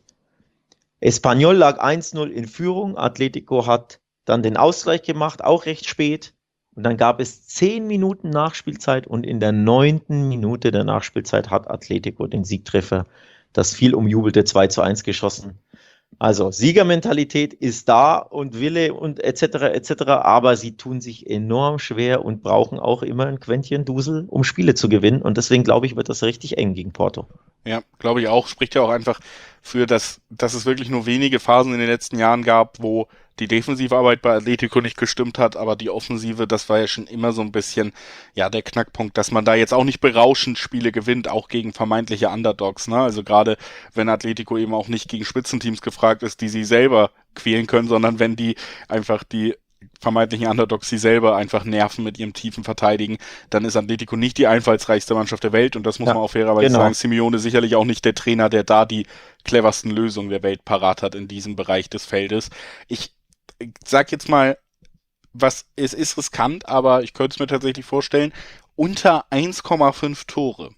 Espanyol lag eins null in Führung, Atletico hat dann den Ausgleich gemacht, auch recht spät. Und dann gab es zehn Minuten Nachspielzeit und in der neunten Minute der Nachspielzeit hat Atletico den Siegtreffer, das viel umjubelte zwei zu eins geschossen. Also Siegermentalität ist da und Wille und et cetera et cetera, aber sie tun sich enorm schwer und brauchen auch immer ein Quäntchen Dusel, um Spiele zu gewinnen. Und deswegen glaube ich, wird das richtig eng gegen Porto. Ja, glaube ich auch. Spricht ja auch einfach für das, dass es wirklich nur wenige Phasen in den letzten Jahren gab, wo die Defensivarbeit bei Atletico nicht gestimmt hat, aber die Offensive, das war ja schon immer so ein bisschen, ja, der Knackpunkt, dass man da jetzt auch nicht berauschend Spiele gewinnt, auch gegen vermeintliche Underdogs, ne? Also gerade wenn Atletico eben auch nicht gegen Spitzenteams gefragt ist, die sie selber quälen können, sondern wenn die einfach die vermeintlichen Underdogs, die selber einfach nerven mit ihrem tiefen Verteidigen, dann ist Atletico nicht die einfallsreichste Mannschaft der Welt und das muss Ja, man auch fairerweise genau. sagen. Simeone sicherlich auch nicht der Trainer, der da die cleversten Lösungen der Welt parat hat in diesem Bereich des Feldes. Ich sag jetzt mal, was es ist riskant, aber ich könnte es mir tatsächlich vorstellen, unter eins Komma fünf Tore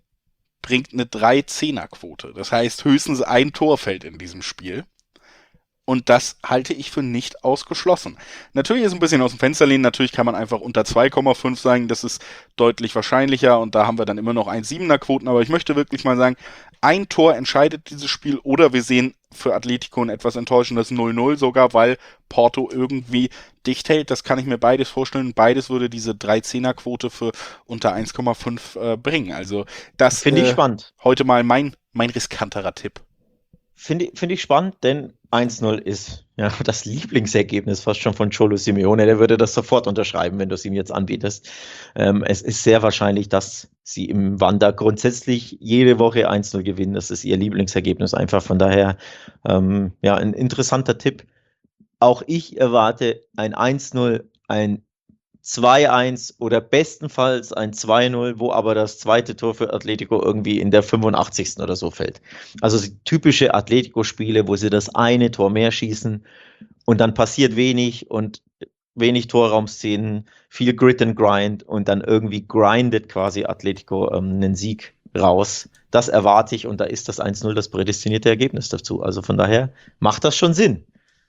bringt eine drei Zehner Quote. Das heißt, höchstens ein Tor fällt in diesem Spiel. Und das halte ich für nicht ausgeschlossen. Natürlich ist ein bisschen aus dem Fenster lehnen, natürlich kann man einfach unter zwei Komma fünf sagen, das ist deutlich wahrscheinlicher und da haben wir dann immer noch eins Komma siebener Quoten, aber ich möchte wirklich mal sagen, ein Tor entscheidet dieses Spiel oder wir sehen für Atletico ein etwas enttäuschendes null null sogar, weil Porto irgendwie dicht hält. Das kann ich mir beides vorstellen. Beides würde diese drei Zehner Quote für unter eins Komma fünf äh, bringen. Also das Finde ich äh, spannend. heute mal mein, mein riskanterer Tipp. Finde find ich spannend, denn eins null ist ja das Lieblingsergebnis fast schon von Cholo Simeone. Der würde das sofort unterschreiben, wenn du es ihm jetzt anbietest. Ähm, es ist sehr wahrscheinlich, dass sie im Wander grundsätzlich jede Woche eins null gewinnen. Das ist ihr Lieblingsergebnis einfach. Von daher ähm, ja ein interessanter Tipp. Auch ich erwarte ein eins null, ein zwei eins oder bestenfalls ein zwei null, wo aber das zweite Tor für Atletico irgendwie in der fünfundachtzigsten oder so fällt. Also typische Atletico-Spiele, wo sie das eine Tor mehr schießen und dann passiert wenig und wenig Torraumszenen, viel Grit and Grind und dann irgendwie grindet quasi Atletico ähm, einen Sieg raus. Das erwarte ich und da ist das eins null das prädestinierte Ergebnis dazu. Also von daher macht das schon Sinn.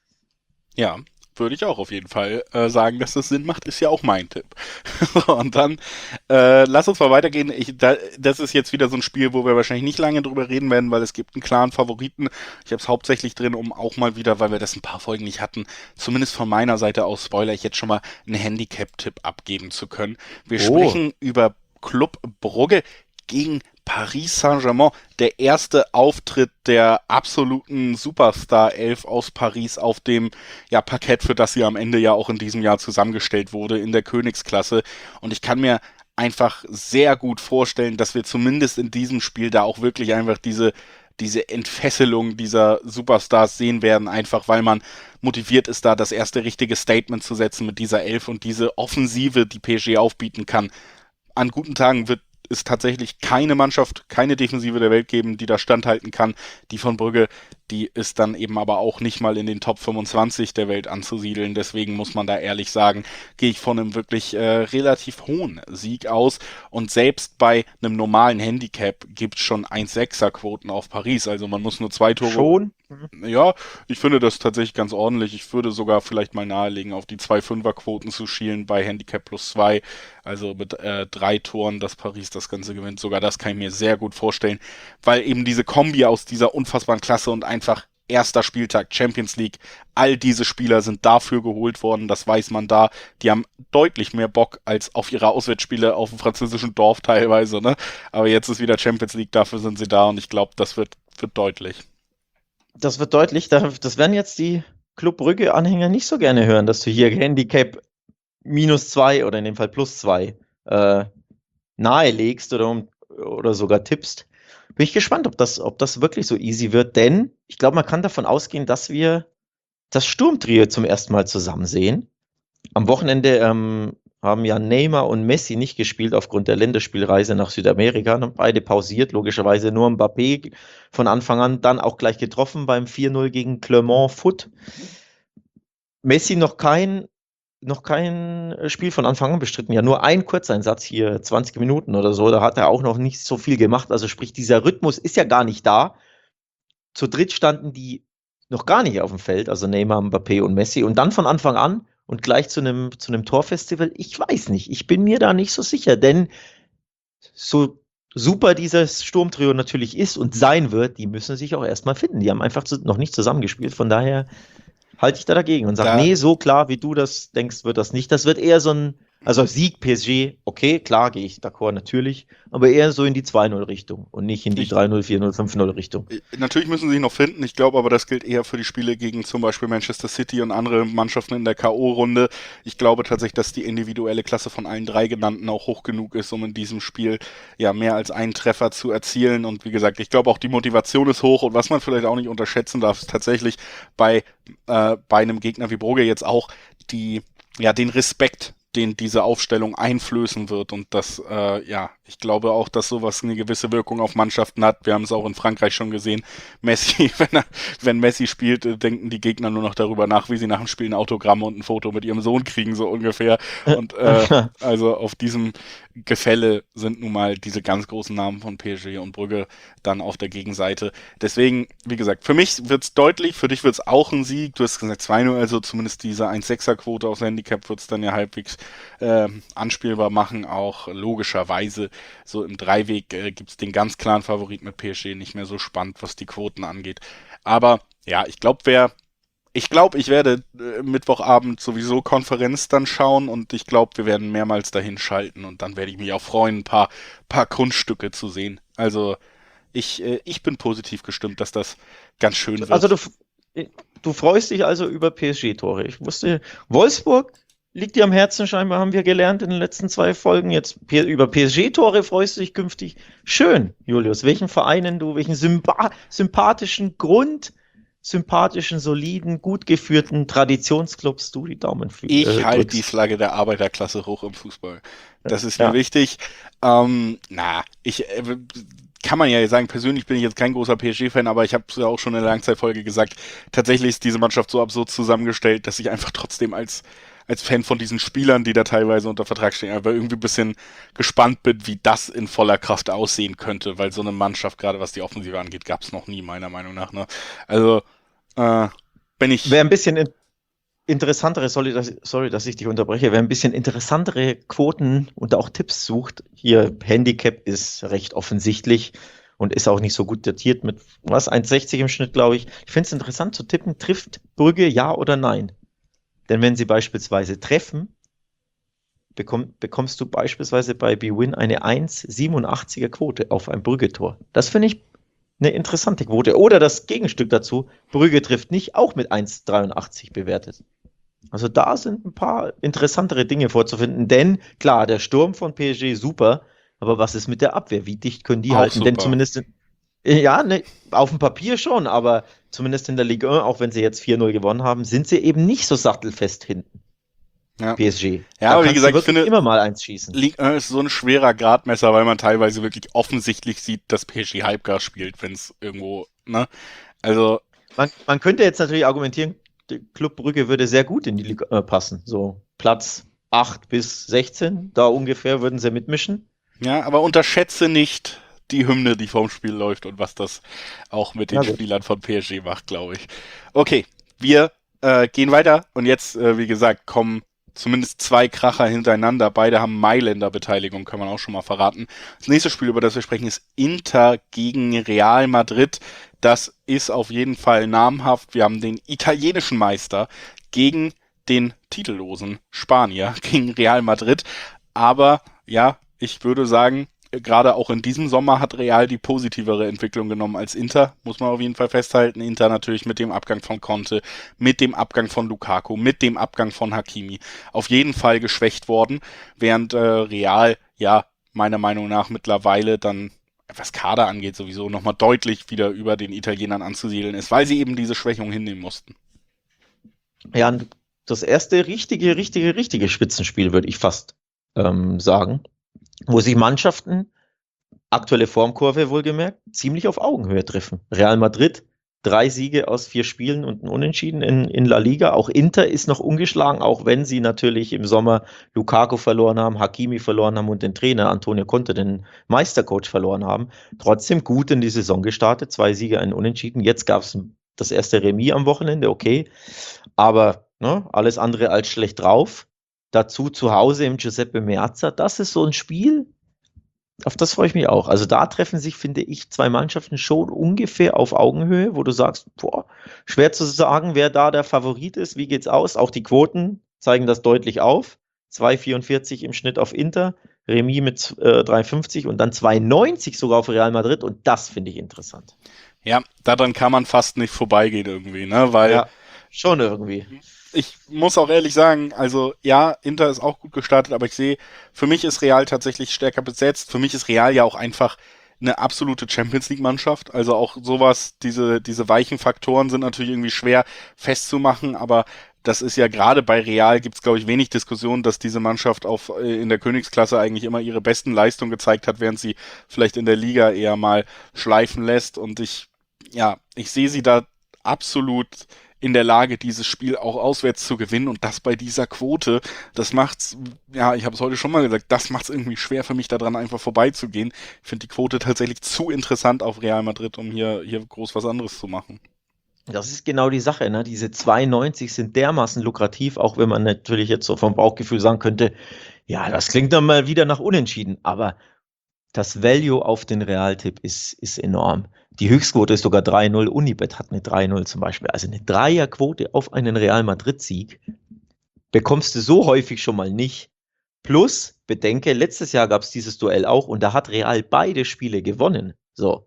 Ja, würde ich auch auf jeden Fall äh, sagen, dass das Sinn macht, ist ja auch mein Tipp. Und dann äh, lass uns mal weitergehen. Ich, da, das ist jetzt wieder so ein Spiel, wo wir wahrscheinlich nicht lange drüber reden werden, weil es gibt einen klaren Favoriten. Ich habe es hauptsächlich drin, um auch mal wieder, weil wir das ein paar Folgen nicht hatten, zumindest von meiner Seite aus, Spoiler, ich jetzt schon mal einen Handicap-Tipp abgeben zu können. Wir Oh. sprechen über Club Brugge gegen Paris Saint-Germain, der erste Auftritt der absoluten Superstar-Elf aus Paris auf dem ja, Parkett, für das sie am Ende ja auch in diesem Jahr zusammengestellt wurde, in der Königsklasse. Und ich kann mir einfach sehr gut vorstellen, dass wir zumindest in diesem Spiel da auch wirklich einfach diese, diese Entfesselung dieser Superstars sehen werden, einfach weil man motiviert ist, da das erste richtige Statement zu setzen mit dieser Elf und diese Offensive, die P S G aufbieten kann. An guten Tagen wird es tatsächlich keine Mannschaft, keine Defensive der Welt geben, die da standhalten kann. Die von Brügge, die ist dann eben aber auch nicht mal in den Top fünfundzwanzig der Welt anzusiedeln. Deswegen muss man da ehrlich sagen, gehe ich von einem wirklich äh, relativ hohen Sieg aus. Und selbst bei einem normalen Handicap gibt es schon eins Komma sechser Quoten auf Paris. Also man muss nur zwei Tore... Schon? Ja, ich finde das tatsächlich ganz ordentlich. Ich würde sogar vielleicht mal nahelegen, auf die zwei Komma fünfer Quoten zu schielen bei Handicap plus zwei. Also mit äh, drei Toren, dass Paris das Ganze gewinnt. Sogar das kann ich mir sehr gut vorstellen, weil eben diese Kombi aus dieser unfassbaren Klasse und einfach erster Spieltag Champions League, all diese Spieler sind dafür geholt worden, das weiß man da. Die haben deutlich mehr Bock als auf ihre Auswärtsspiele auf dem französischen Dorf teilweise, ne? Aber jetzt ist wieder Champions League, dafür sind sie da und ich glaube, das wird, wird deutlich. Das wird deutlich, das werden jetzt die Club Brügge-Anhänger nicht so gerne hören, dass du hier Handicap minus zwei oder in dem Fall plus zwei äh, nahelegst oder, oder sogar tippst. Bin ich gespannt, ob das, ob das wirklich so easy wird, denn ich glaube, man kann davon ausgehen, dass wir das Sturmtrio zum ersten Mal zusammen sehen. Am Wochenende ähm, haben ja Neymar und Messi nicht gespielt aufgrund der Länderspielreise nach Südamerika, haben beide pausiert, logischerweise nur Mbappé von Anfang an, dann auch gleich getroffen beim vier null gegen Clermont Foot. Messi noch kein, noch kein Spiel von Anfang an bestritten. Ja, nur ein Kurzeinsatz hier, zwanzig Minuten oder so. Da hat er auch noch nicht so viel gemacht. Also sprich, dieser Rhythmus ist ja gar nicht da. Zu dritt standen die noch gar nicht auf dem Feld, also Neymar, Mbappé und Messi. Und dann von Anfang an und gleich zu einem zu einem Torfestival. Ich weiß nicht. Ich bin mir da nicht so sicher, denn so super dieses Sturmtrio natürlich ist und sein wird, die müssen sich auch erstmal finden. Die haben einfach zu, noch nicht zusammengespielt. Von daher halte ich da dagegen und sage, Da, nee, so klar, wie du das denkst, wird das nicht. Das wird eher so ein, also Sieg P S G, okay, klar, gehe ich d'accord, natürlich, aber eher so in die zwei null Richtung und nicht in die ich, drei null, vier null, fünf null Richtung. Natürlich müssen sie sich noch finden. Ich glaube aber, das gilt eher für die Spiele gegen zum Beispiel Manchester City und andere Mannschaften in der K O-Runde. Ich glaube tatsächlich, dass die individuelle Klasse von allen drei genannten auch hoch genug ist, um in diesem Spiel ja mehr als einen Treffer zu erzielen. Und wie gesagt, ich glaube auch die Motivation ist hoch. Und was man vielleicht auch nicht unterschätzen darf, ist tatsächlich bei, äh, bei einem Gegner wie Brugge jetzt auch die, ja, den Respekt, den diese Aufstellung einflößen wird. Und das, äh, ja, ich glaube auch, dass sowas eine gewisse Wirkung auf Mannschaften hat. Wir haben es auch in Frankreich schon gesehen. Messi, wenn er, wenn Messi spielt, äh, denken die Gegner nur noch darüber nach, wie sie nach dem Spiel ein Autogramm und ein Foto mit ihrem Sohn kriegen, so ungefähr. Und äh, also auf diesem Gefälle sind nun mal diese ganz großen Namen von P S G und Brügge dann auf der Gegenseite. Deswegen, wie gesagt, für mich wird's deutlich, für dich wird's auch ein Sieg. Du hast gesagt zwei null, also zumindest diese eins Komma sechser Quote aufs Handicap wird's dann ja halbwegs äh, anspielbar machen, auch logischerweise. So im Dreiweg äh, gibt's den ganz klaren Favorit mit P S G, nicht mehr so spannend, was die Quoten angeht. Aber ja, ich glaube, wer ich glaube, ich werde äh, Mittwochabend sowieso Konferenz dann schauen und ich glaube, wir werden mehrmals dahin schalten und dann werde ich mich auch freuen, ein paar, paar Kunststücke zu sehen. Also ich, äh, ich bin positiv gestimmt, dass das ganz schön Also wird. du, du freust dich also über P S G-Tore. Ich wusste, Wolfsburg liegt dir am Herzen scheinbar, haben wir gelernt in den letzten zwei Folgen. Jetzt P- über P S G-Tore freust du dich künftig. Schön, Julius. Welchen Vereinen du, welchen sympa sympathischen Grund, sympathischen, soliden, gut geführten Traditionsclubs du die Daumen fü- Ich äh, halte die drückst. Flagge der Arbeiterklasse hoch im Fußball. Das ist mir Ja. wichtig. Ähm, na, ich äh, kann man ja sagen, persönlich bin ich jetzt kein großer P S G-Fan, aber ich habe es ja auch schon in der Langzeitfolge gesagt, tatsächlich ist diese Mannschaft so absurd zusammengestellt, dass ich einfach trotzdem als, als Fan von diesen Spielern, die da teilweise unter Vertrag stehen, aber irgendwie ein bisschen gespannt bin, wie das in voller Kraft aussehen könnte, weil so eine Mannschaft, gerade was die Offensive angeht, gab es noch nie, meiner Meinung nach. Ne? Also, äh, wenn ich Wer ein bisschen in interessantere, sorry dass, sorry, dass ich dich unterbreche, wer ein bisschen interessantere Quoten und auch Tipps sucht, hier Handicap ist recht offensichtlich und ist auch nicht so gut datiert mit was, eins Komma sechzig im Schnitt, glaube ich. Ich finde es interessant zu tippen, trifft Brügge ja oder nein? Denn wenn sie beispielsweise treffen, bekomm, bekommst du beispielsweise bei BWin eine eins Komma siebenundachtziger Quote auf ein Brügge-Tor. Das finde ich eine interessante Quote. Oder das Gegenstück dazu, Brügge trifft nicht, auch mit eins Komma dreiundachtzig bewertet. Also da sind ein paar interessantere Dinge vorzufinden, denn klar, der Sturm von P S G super, aber was ist mit der Abwehr? Wie dicht können die auch halten? Denn super. zumindest, in, ja, ne, auf dem Papier schon, aber zumindest in der Ligue eins, auch wenn sie jetzt vier null gewonnen haben, sind sie eben nicht so sattelfest hinten, Ja. P S G. Ja, Da aber wie kannst du gesagt, ich wirklich finde, immer mal eins schießen. Ligue eins ist so ein schwerer Gradmesser, weil man teilweise wirklich offensichtlich sieht, dass P S G Halbgas spielt, wenn es irgendwo, ne? Also, Man, man könnte jetzt natürlich argumentieren, der Club Brügge würde sehr gut in die Liga äh, passen. So Platz acht bis sechzehn, da ungefähr würden sie mitmischen. ja, aber unterschätze nicht die Hymne, die vorm Spiel läuft und was das auch mit den Na gut. Spielern von P S G macht, glaube ich. Okay, wir äh, gehen weiter und jetzt, äh, wie gesagt, kommen zumindest zwei Kracher hintereinander. Beide haben Mailänder Beteiligung, kann man auch schon mal verraten. Das nächste Spiel, über das wir sprechen, ist Inter gegen Real Madrid. Das ist auf jeden Fall namhaft. Wir haben den italienischen Meister gegen den titellosen Spanier, gegen Real Madrid. Aber ja, ich würde sagen, gerade auch in diesem Sommer hat Real die positivere Entwicklung genommen als Inter, muss man auf jeden Fall festhalten. Inter natürlich mit dem Abgang von Conte, mit dem Abgang von Lukaku, mit dem Abgang von Hakimi auf jeden Fall geschwächt worden, während äh, Real ja meiner Meinung nach mittlerweile dann, was Kader angeht, sowieso nochmal deutlich wieder über den Italienern anzusiedeln ist, weil sie eben diese Schwächung hinnehmen mussten. Ja, und das erste richtige, richtige, richtige Spitzenspiel, würde ich fast ähm, sagen, wo sich Mannschaften, aktuelle Formkurve wohlgemerkt, ziemlich auf Augenhöhe treffen. Real Madrid drei Siege aus vier Spielen und ein Unentschieden in, in La Liga. Auch Inter ist noch ungeschlagen, auch wenn sie natürlich im Sommer Lukaku verloren haben, Hakimi verloren haben und den Trainer Antonio Conte, den Meistercoach, verloren haben. Trotzdem gut in die Saison gestartet, zwei Siege, ein Unentschieden. Jetzt gab es das erste Remis am Wochenende, okay, aber ne, alles andere als schlecht drauf. Dazu zu Hause im Giuseppe Meazza, das ist so ein Spiel, auf das freue ich mich auch. Also da treffen sich, finde ich, zwei Mannschaften schon ungefähr auf Augenhöhe, wo du sagst, boah, schwer zu sagen, wer da der Favorit ist, wie geht's aus? Auch die Quoten zeigen das deutlich auf. zwei Komma vierundvierzig im Schnitt auf Inter, Remis mit äh, drei Komma fünfzig und dann zwei Komma neunzig sogar auf Real Madrid und das finde ich interessant. Ja, daran kann man fast nicht vorbeigehen irgendwie, ne, weil Ja, schon irgendwie. ich muss auch ehrlich sagen, also ja, Inter ist auch gut gestartet, aber ich sehe, für mich ist Real tatsächlich stärker besetzt. Für mich ist Real ja auch einfach eine absolute Champions-League-Mannschaft. Also auch sowas, diese, diese weichen Faktoren sind natürlich irgendwie schwer festzumachen, aber das ist ja gerade bei Real gibt's, glaube ich, wenig Diskussion, dass diese Mannschaft auf, äh, in der Königsklasse eigentlich immer ihre besten Leistungen gezeigt hat, während sie vielleicht in der Liga eher mal schleifen lässt. Und ich, ja, ich sehe sie da absolut in der Lage, dieses Spiel auch auswärts zu gewinnen und das bei dieser Quote, das macht's, ja, ich habe es heute schon mal gesagt, das macht's irgendwie schwer für mich daran einfach vorbeizugehen. Ich finde die Quote tatsächlich zu interessant auf Real Madrid, um hier, hier groß was anderes zu machen. Das ist genau die Sache, ne? Diese zwei Komma neunzig sind dermaßen lukrativ, auch wenn man natürlich jetzt so vom Bauchgefühl sagen könnte, ja, das klingt dann mal wieder nach Unentschieden, aber das Value auf den Realtipp ist, ist enorm. Die Höchstquote ist sogar drei null. Unibet hat eine drei null zum Beispiel. Also eine Dreierquote auf einen Real Madrid-Sieg bekommst du so häufig schon mal nicht. Plus, bedenke, letztes Jahr gab es dieses Duell auch und da hat Real beide Spiele gewonnen. So.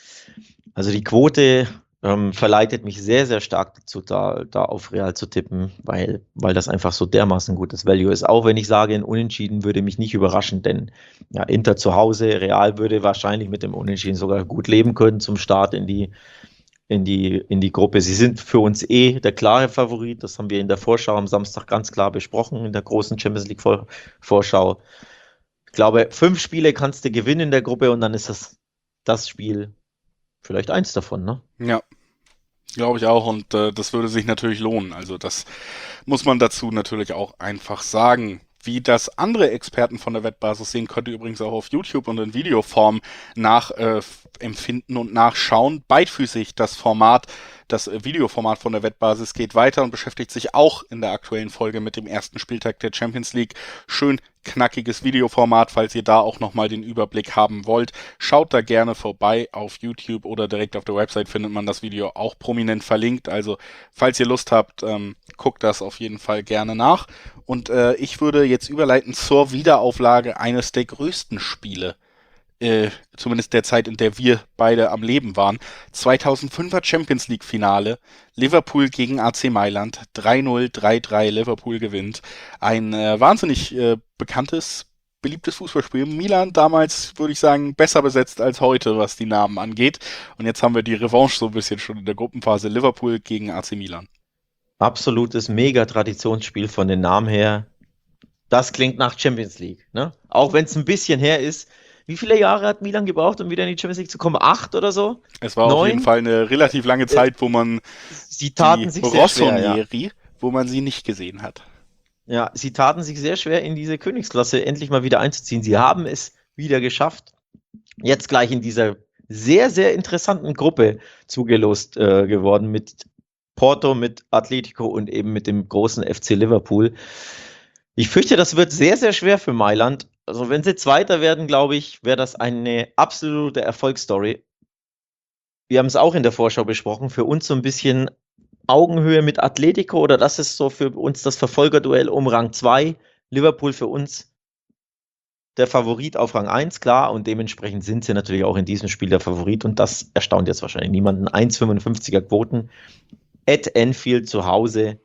Also die Quote ähm, verleitet mich sehr, sehr stark dazu, da, da auf Real zu tippen, weil, weil das einfach so dermaßen gutes Value ist. Auch wenn ich sage, ein Unentschieden würde mich nicht überraschen, denn ja, Inter zu Hause, Real würde wahrscheinlich mit dem Unentschieden sogar gut leben können zum Start in die, in die, in die Gruppe. Sie sind für uns eh der klare Favorit, das haben wir in der Vorschau am Samstag ganz klar besprochen, in der großen Champions League Vorschau. Ich glaube, fünf Spiele kannst du gewinnen in der Gruppe und dann ist das das Spiel, vielleicht eins davon, ne? Ja, glaube ich auch und äh, das würde sich natürlich lohnen. Also das muss man dazu natürlich auch einfach sagen. Wie das andere Experten von der Wettbasis sehen, könnt ihr übrigens auch auf YouTube und in Videoform nachempfinden äh, und nachschauen. Beidfüßig das Format, das äh, Videoformat von der Wettbasis geht weiter und beschäftigt sich auch in der aktuellen Folge mit dem ersten Spieltag der Champions League. Schön knackiges Videoformat, falls ihr da auch nochmal den Überblick haben wollt. Schaut da gerne vorbei auf YouTube oder direkt auf der Website findet man das Video auch prominent verlinkt. Also falls ihr Lust habt, ähm, guckt das auf jeden Fall gerne nach. Und äh, ich würde jetzt überleiten zur Wiederauflage eines der größten Spiele, äh, zumindest der Zeit, in der wir beide am Leben waren. zweitausendfünfer Champions League Finale, Liverpool gegen A C Mailand, drei null, drei drei, Liverpool gewinnt. Ein äh, wahnsinnig äh, bekanntes, beliebtes Fußballspiel. Milan damals, würde ich sagen, besser besetzt als heute, was die Namen angeht. Und jetzt haben wir die Revanche so ein bisschen schon in der Gruppenphase, Liverpool gegen A C Milan. Absolutes Mega-Traditionsspiel von den Namen her. Das klingt nach Champions League, ne? Auch wenn es ein bisschen her ist. Wie viele Jahre hat Milan gebraucht, um wieder in die Champions League zu kommen? Acht oder so? Es war Neun? Auf jeden Fall eine relativ lange Zeit, wo man sie taten die sich sehr schwer, ja. wo man sie nicht gesehen hat. Ja, sie taten sich sehr schwer, in diese Königsklasse endlich mal wieder einzuziehen. Sie haben es wieder geschafft. Jetzt gleich in dieser sehr, sehr interessanten Gruppe zugelost äh, geworden mit Porto, mit Atletico und eben mit dem großen F C Liverpool. Ich fürchte, das wird sehr, sehr schwer für Mailand. Also wenn sie Zweiter werden, glaube ich, wäre das eine absolute Erfolgsstory. Wir haben es auch in der Vorschau besprochen. Für uns so ein bisschen Augenhöhe mit Atletico oder das ist so für uns das Verfolgerduell um Rang zwei. Liverpool für uns der Favorit auf Rang eins, klar. Und dementsprechend sind sie natürlich auch in diesem Spiel der Favorit. Und das erstaunt jetzt wahrscheinlich niemanden. eins Komma fünfundfünfziger Quoten. At Anfield zu Hause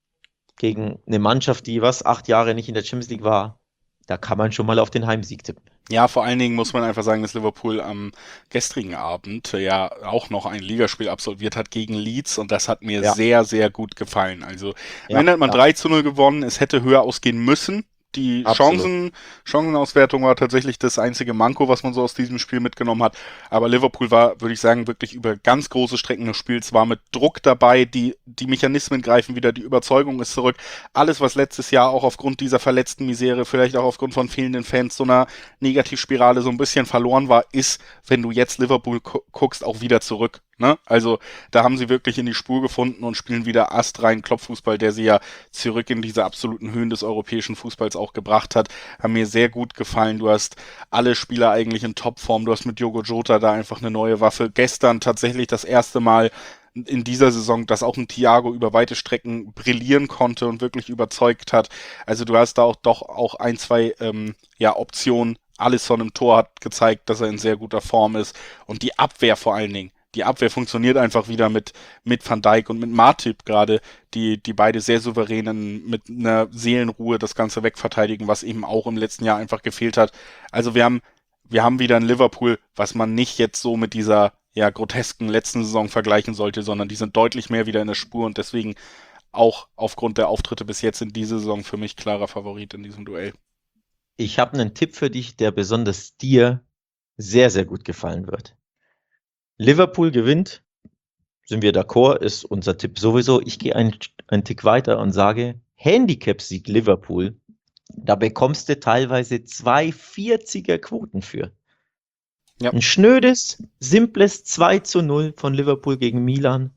gegen eine Mannschaft, die was acht Jahre nicht in der Champions League war, da kann man schon mal auf den Heimsieg tippen. Ja, vor allen Dingen muss man einfach sagen, dass Liverpool am gestrigen Abend ja auch noch ein Ligaspiel absolviert hat gegen Leeds und das hat mir ja. sehr, sehr gut gefallen. Also am ja, Ende hat man ja. drei zu null gewonnen, es hätte höher ausgehen müssen. Die Absolut. Chancen, Chancenauswertung war tatsächlich das einzige Manko, was man so aus diesem Spiel mitgenommen hat. Aber Liverpool war, würde ich sagen, wirklich über ganz große Strecken des Spiels, war mit Druck dabei, die, die Mechanismen greifen wieder, die Überzeugung ist zurück. Alles, was letztes Jahr auch aufgrund dieser verletzten Misere, vielleicht auch aufgrund von fehlenden Fans, so einer Negativspirale so ein bisschen verloren war, ist, wenn du jetzt Liverpool gu- guckst, auch wieder zurück. Ne? Also da haben sie wirklich in die Spur gefunden und spielen wieder astrein Klopffußball, der sie ja zurück in diese absoluten Höhen des europäischen Fußballs auch gebracht hat. Haben mir sehr gut gefallen. Du hast alle Spieler eigentlich in Topform. Du hast mit Diogo Jota da einfach eine neue Waffe. Gestern tatsächlich das erste Mal in dieser Saison, dass auch ein Thiago über weite Strecken brillieren konnte und wirklich überzeugt hat. Also du hast da auch doch auch ein, zwei ähm, ja, Optionen. Alisson im Tor hat gezeigt, dass er in sehr guter Form ist. Und die Abwehr vor allen Dingen. Die Abwehr funktioniert einfach wieder mit, mit Van Dijk und mit Matip gerade, die, die beide sehr souveränen, mit einer Seelenruhe das Ganze wegverteidigen, was eben auch im letzten Jahr einfach gefehlt hat. Also wir haben, wir haben wieder ein Liverpool, was man nicht jetzt so mit dieser, ja, grotesken letzten Saison vergleichen sollte, sondern die sind deutlich mehr wieder in der Spur und deswegen auch aufgrund der Auftritte bis jetzt in dieser Saison für mich klarer Favorit in diesem Duell. Ich habe einen Tipp für dich, der besonders dir sehr, sehr gut gefallen wird. Liverpool gewinnt, sind wir d'accord, ist unser Tipp sowieso. Ich gehe einen, einen Tick weiter und sage, Handicap-Sieg Liverpool, da bekommst du teilweise zwei vierziger Quoten für. Ja. Ein schnödes, simples zwei zu null von Liverpool gegen Milan.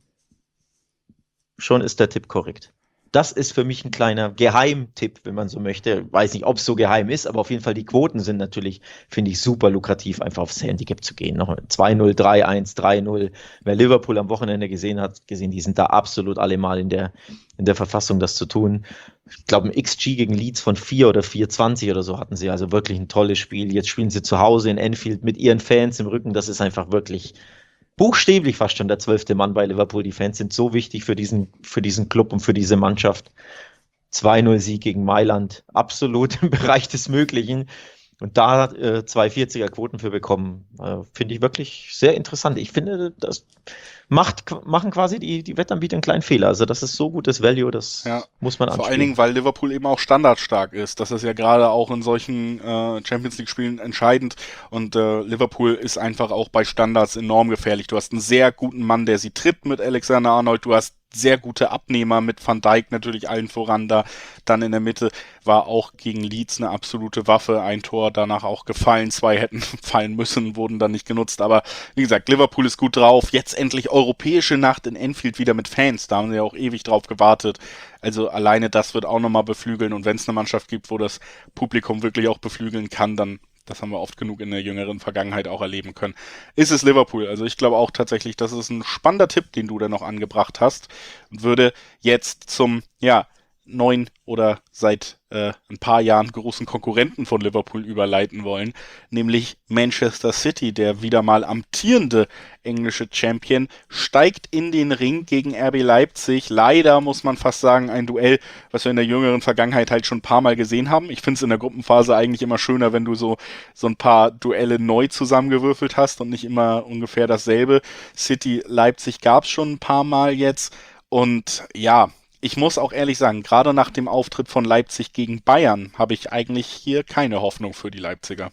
Schon ist der Tipp korrekt. Das ist für mich ein kleiner Geheimtipp, wenn man so möchte. Weiß nicht, ob es so geheim ist, aber auf jeden Fall die Quoten sind natürlich, finde ich, super lukrativ, einfach aufs Handicap zu gehen. Noch zwei null, drei eins, drei null. Wer Liverpool am Wochenende gesehen hat, gesehen, die sind da absolut alle mal in der, in der Verfassung, das zu tun. Ich glaube, ein X G gegen Leeds von vier oder vier zwanzig oder so hatten sie. Also wirklich ein tolles Spiel. Jetzt spielen sie zu Hause in Anfield mit ihren Fans im Rücken. Das ist einfach wirklich buchstäblich fast schon der zwölfte Mann bei Liverpool. Die Fans sind so wichtig für diesen, für diesen Club und für diese Mannschaft. zwei null Sieg gegen Mailand, absolut im Bereich des Möglichen. Und da äh, zwei vierziger Quoten für bekommen, äh, finde ich wirklich sehr interessant. Ich finde, das macht, machen quasi die, die Wettanbieter einen kleinen Fehler. Also das ist so gutes Value, das Ja, muss man vor anspielen. allen Dingen, weil Liverpool eben auch standardstark ist. Das ist ja gerade auch in solchen äh, Champions League-Spielen entscheidend. Und äh, Liverpool ist einfach auch bei Standards enorm gefährlich. Du hast einen sehr guten Mann, der sie tritt mit Alexander-Arnold. Du hast sehr gute Abnehmer mit Van Dijk natürlich allen voran da. Dann in der Mitte war auch gegen Leeds eine absolute Waffe. Ein Tor danach auch gefallen. Zwei hätten fallen müssen, wurden dann nicht genutzt. Aber wie gesagt, Liverpool ist gut drauf. Jetzt endlich europäische Nacht in Anfield wieder mit Fans. Da haben sie ja auch ewig drauf gewartet. Also alleine das wird auch nochmal beflügeln. Und wenn es eine Mannschaft gibt, wo das Publikum wirklich auch beflügeln kann, dann, das haben wir oft genug in der jüngeren Vergangenheit auch erleben können, ist es Liverpool. Also ich glaube auch tatsächlich, das ist ein spannender Tipp, den du da noch angebracht hast. Und würde jetzt zum, ja, neuen oder seit äh, ein paar Jahren großen Konkurrenten von Liverpool überleiten wollen, nämlich Manchester City, der wieder mal amtierende englische Champion, steigt in den Ring gegen R B Leipzig. Leider muss man fast sagen, ein Duell, was wir in der jüngeren Vergangenheit halt schon ein paar Mal gesehen haben. Ich finde es in der Gruppenphase eigentlich immer schöner, wenn du so, so ein paar Duelle neu zusammengewürfelt hast und nicht immer ungefähr dasselbe. City Leipzig gab es schon ein paar Mal jetzt und ja, ich muss auch ehrlich sagen, gerade nach dem Auftritt von Leipzig gegen Bayern habe ich eigentlich hier keine Hoffnung für die Leipziger.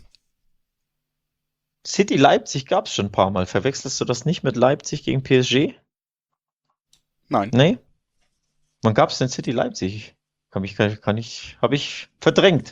City Leipzig gab es schon ein paar Mal. Verwechselst du das nicht mit Leipzig gegen P S G? Nein. Nee? Wann gab es denn City Leipzig? Kann ich, kann, kann ich, habe ich verdrängt.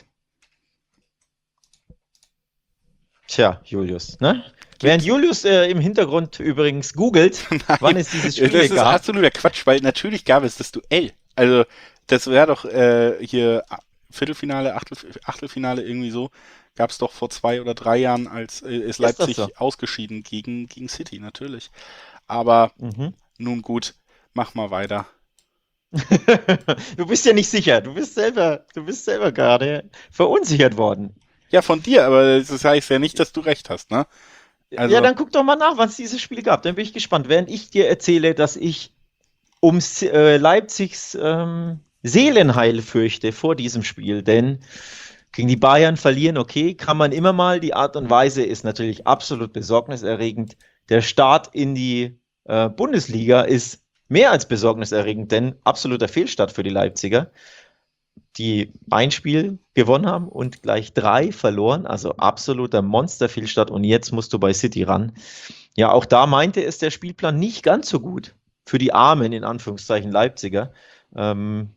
Tja, Julius, ne? Während Julius äh, im Hintergrund übrigens googelt, wann es dieses Spiel Das ist gab. absoluter Quatsch, weil natürlich gab es das Duell. Also, das wäre doch äh, hier Viertelfinale, Achtel, Achtelfinale irgendwie so. Gab es doch vor zwei oder drei Jahren, als äh, ist Leipzig so? ausgeschieden gegen, gegen City, natürlich. Aber Mhm. nun gut, mach mal weiter. Du bist ja nicht sicher. Du bist selber, du bist selber gerade verunsichert worden. Ja, von dir, aber das heißt ja nicht, dass du recht hast, ne? Also, Ja, dann guck doch mal nach, wann es dieses Spiel gab. Dann bin ich gespannt. Während ich dir erzähle, dass ich um äh, Leipzigs ähm, Seelenheil fürchte vor diesem Spiel, denn gegen die Bayern verlieren, okay, kann man immer mal. Die Art und Weise ist natürlich absolut besorgniserregend. Der Start in die äh, Bundesliga ist mehr als besorgniserregend, denn absoluter Fehlstart für die Leipziger. die ein Spiel gewonnen haben und gleich drei verloren, also absoluter Monsterfehlstart und jetzt musst du bei City ran. Ja, auch da meinte es der Spielplan nicht ganz so gut für die armen, in Anführungszeichen, Leipziger. Ähm,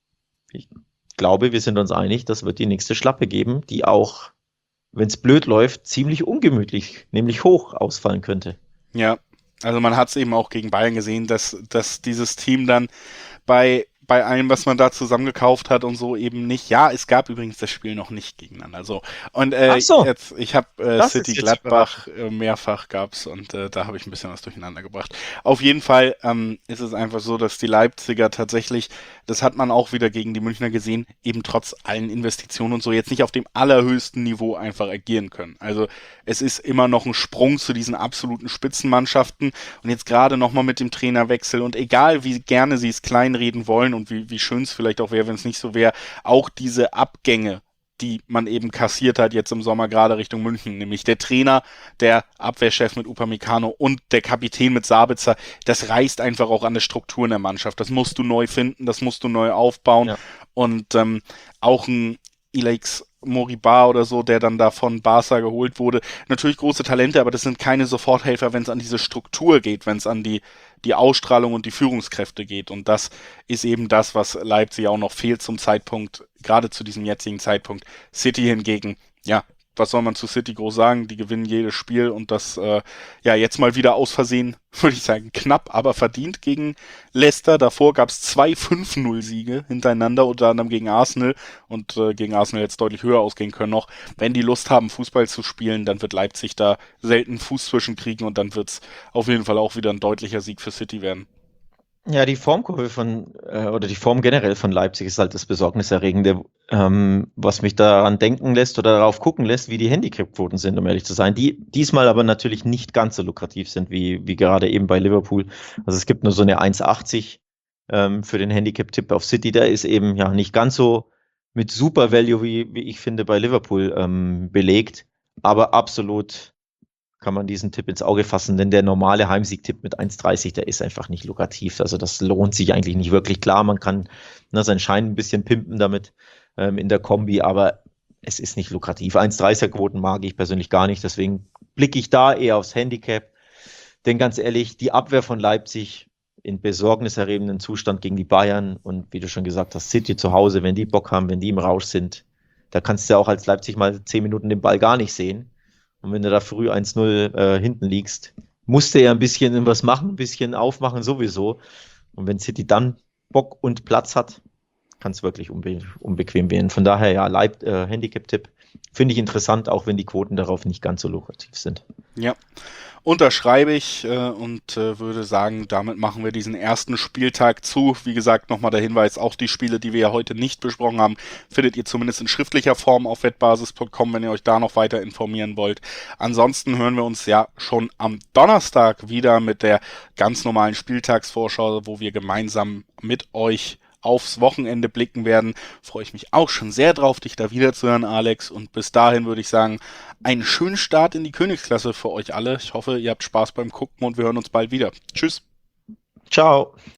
ich glaube, wir sind uns einig, das wird die nächste Schlappe geben, die auch, wenn es blöd läuft, ziemlich ungemütlich, nämlich hoch ausfallen könnte. Ja, also man hat es eben auch gegen Bayern gesehen, dass, dass dieses Team dann bei, bei allem, was man da zusammengekauft hat und so eben nicht. Ja, es gab übrigens das Spiel noch nicht gegeneinander. Also und äh, Ach so, jetzt, ich habe äh, das City ist jetzt Gladbach äh, mehrfach gab's und äh, da habe ich ein bisschen was durcheinander gebracht. Auf jeden Fall ähm, ist es einfach so, dass die Leipziger tatsächlich, das hat man auch wieder gegen die Münchner gesehen, eben trotz allen Investitionen und so jetzt nicht auf dem allerhöchsten Niveau einfach agieren können. Also es ist immer noch ein Sprung zu diesen absoluten Spitzenmannschaften und jetzt gerade nochmal mit dem Trainerwechsel und egal wie gerne sie es kleinreden wollen und wie, wie schön es vielleicht auch wäre, wenn es nicht so wäre, auch diese Abgänge, die man eben kassiert hat jetzt im Sommer gerade Richtung München, nämlich der Trainer, der Abwehrchef mit Upamecano und der Kapitän mit Sabitzer, das reißt einfach auch an der Struktur in der Mannschaft. Das musst du neu finden, das musst du neu aufbauen ja. und ähm, auch ein Ilaix Moriba oder so, der dann da von Barca geholt wurde. Natürlich große Talente, aber das sind keine Soforthelfer, wenn es an diese Struktur geht, wenn es an die, die Ausstrahlung und die Führungskräfte geht. Und das ist eben das, was Leipzig auch noch fehlt zum Zeitpunkt, gerade zu diesem jetzigen Zeitpunkt. City hingegen, ja, was soll man zu City groß sagen? Die gewinnen jedes Spiel und das, äh, ja, jetzt mal wieder aus Versehen, würde ich sagen, knapp, aber verdient gegen Leicester. Davor gab es zwei fünf null Siege hintereinander, unter anderem gegen Arsenal und äh, gegen Arsenal jetzt deutlich höher ausgehen können noch. Wenn die Lust haben, Fußball zu spielen, dann wird Leipzig da selten Fuß zwischen kriegen und dann wird's auf jeden Fall auch wieder ein deutlicher Sieg für City werden. Ja, die Formkurve von, äh, oder die Form generell von Leipzig ist halt das Besorgniserregende, ähm, was mich daran denken lässt oder darauf gucken lässt, wie die Handicap-Quoten sind, um ehrlich zu sein. Die diesmal aber natürlich nicht ganz so lukrativ sind, wie, wie gerade eben bei Liverpool. Also es gibt nur so eine eins achtzig ähm, für den Handicap-Tipp auf City. Der ist eben ja nicht ganz so mit Super Value, wie, wie ich finde, bei Liverpool ähm, belegt, aber absolut kann man diesen Tipp ins Auge fassen, denn der normale Heimsieg-Tipp mit eins dreißig, der ist einfach nicht lukrativ. Also das lohnt sich eigentlich nicht wirklich. Klar, man kann ne, seinen Schein ein bisschen pimpen damit ähm, in der Kombi, aber es ist nicht lukrativ. eins dreißiger-Quoten mag ich persönlich gar nicht, deswegen blicke ich da eher aufs Handicap. Denn ganz ehrlich, die Abwehr von Leipzig in besorgniserregenden Zustand gegen die Bayern und wie du schon gesagt hast, City zu Hause, wenn die Bock haben, wenn die im Rausch sind, da kannst du ja auch als Leipzig mal zehn Minuten den Ball gar nicht sehen. Und wenn du da früh eins null äh, hinten liegst, musst du ja ein bisschen was machen, ein bisschen aufmachen sowieso. Und wenn City dann Bock und Platz hat, kann es wirklich unbe- unbequem werden. Von daher, ja, Leib, äh, Handicap-Tipp finde ich interessant, auch wenn die Quoten darauf nicht ganz so lukrativ sind. Ja, unterschreibe ich äh, und äh, würde sagen, damit machen wir diesen ersten Spieltag zu. Wie gesagt, nochmal der Hinweis, auch die Spiele, die wir ja heute nicht besprochen haben, findet ihr zumindest in schriftlicher Form auf wettbasis punkt com, wenn ihr euch da noch weiter informieren wollt. Ansonsten hören wir uns ja schon am Donnerstag wieder mit der ganz normalen Spieltagsvorschau, wo wir gemeinsam mit euch aufs Wochenende blicken werden. Freue ich mich auch schon sehr drauf, dich da wiederzuhören, Alex. Und bis dahin würde ich sagen, einen schönen Start in die Königsklasse für euch alle. Ich hoffe, ihr habt Spaß beim Gucken und wir hören uns bald wieder. Tschüss. Ciao.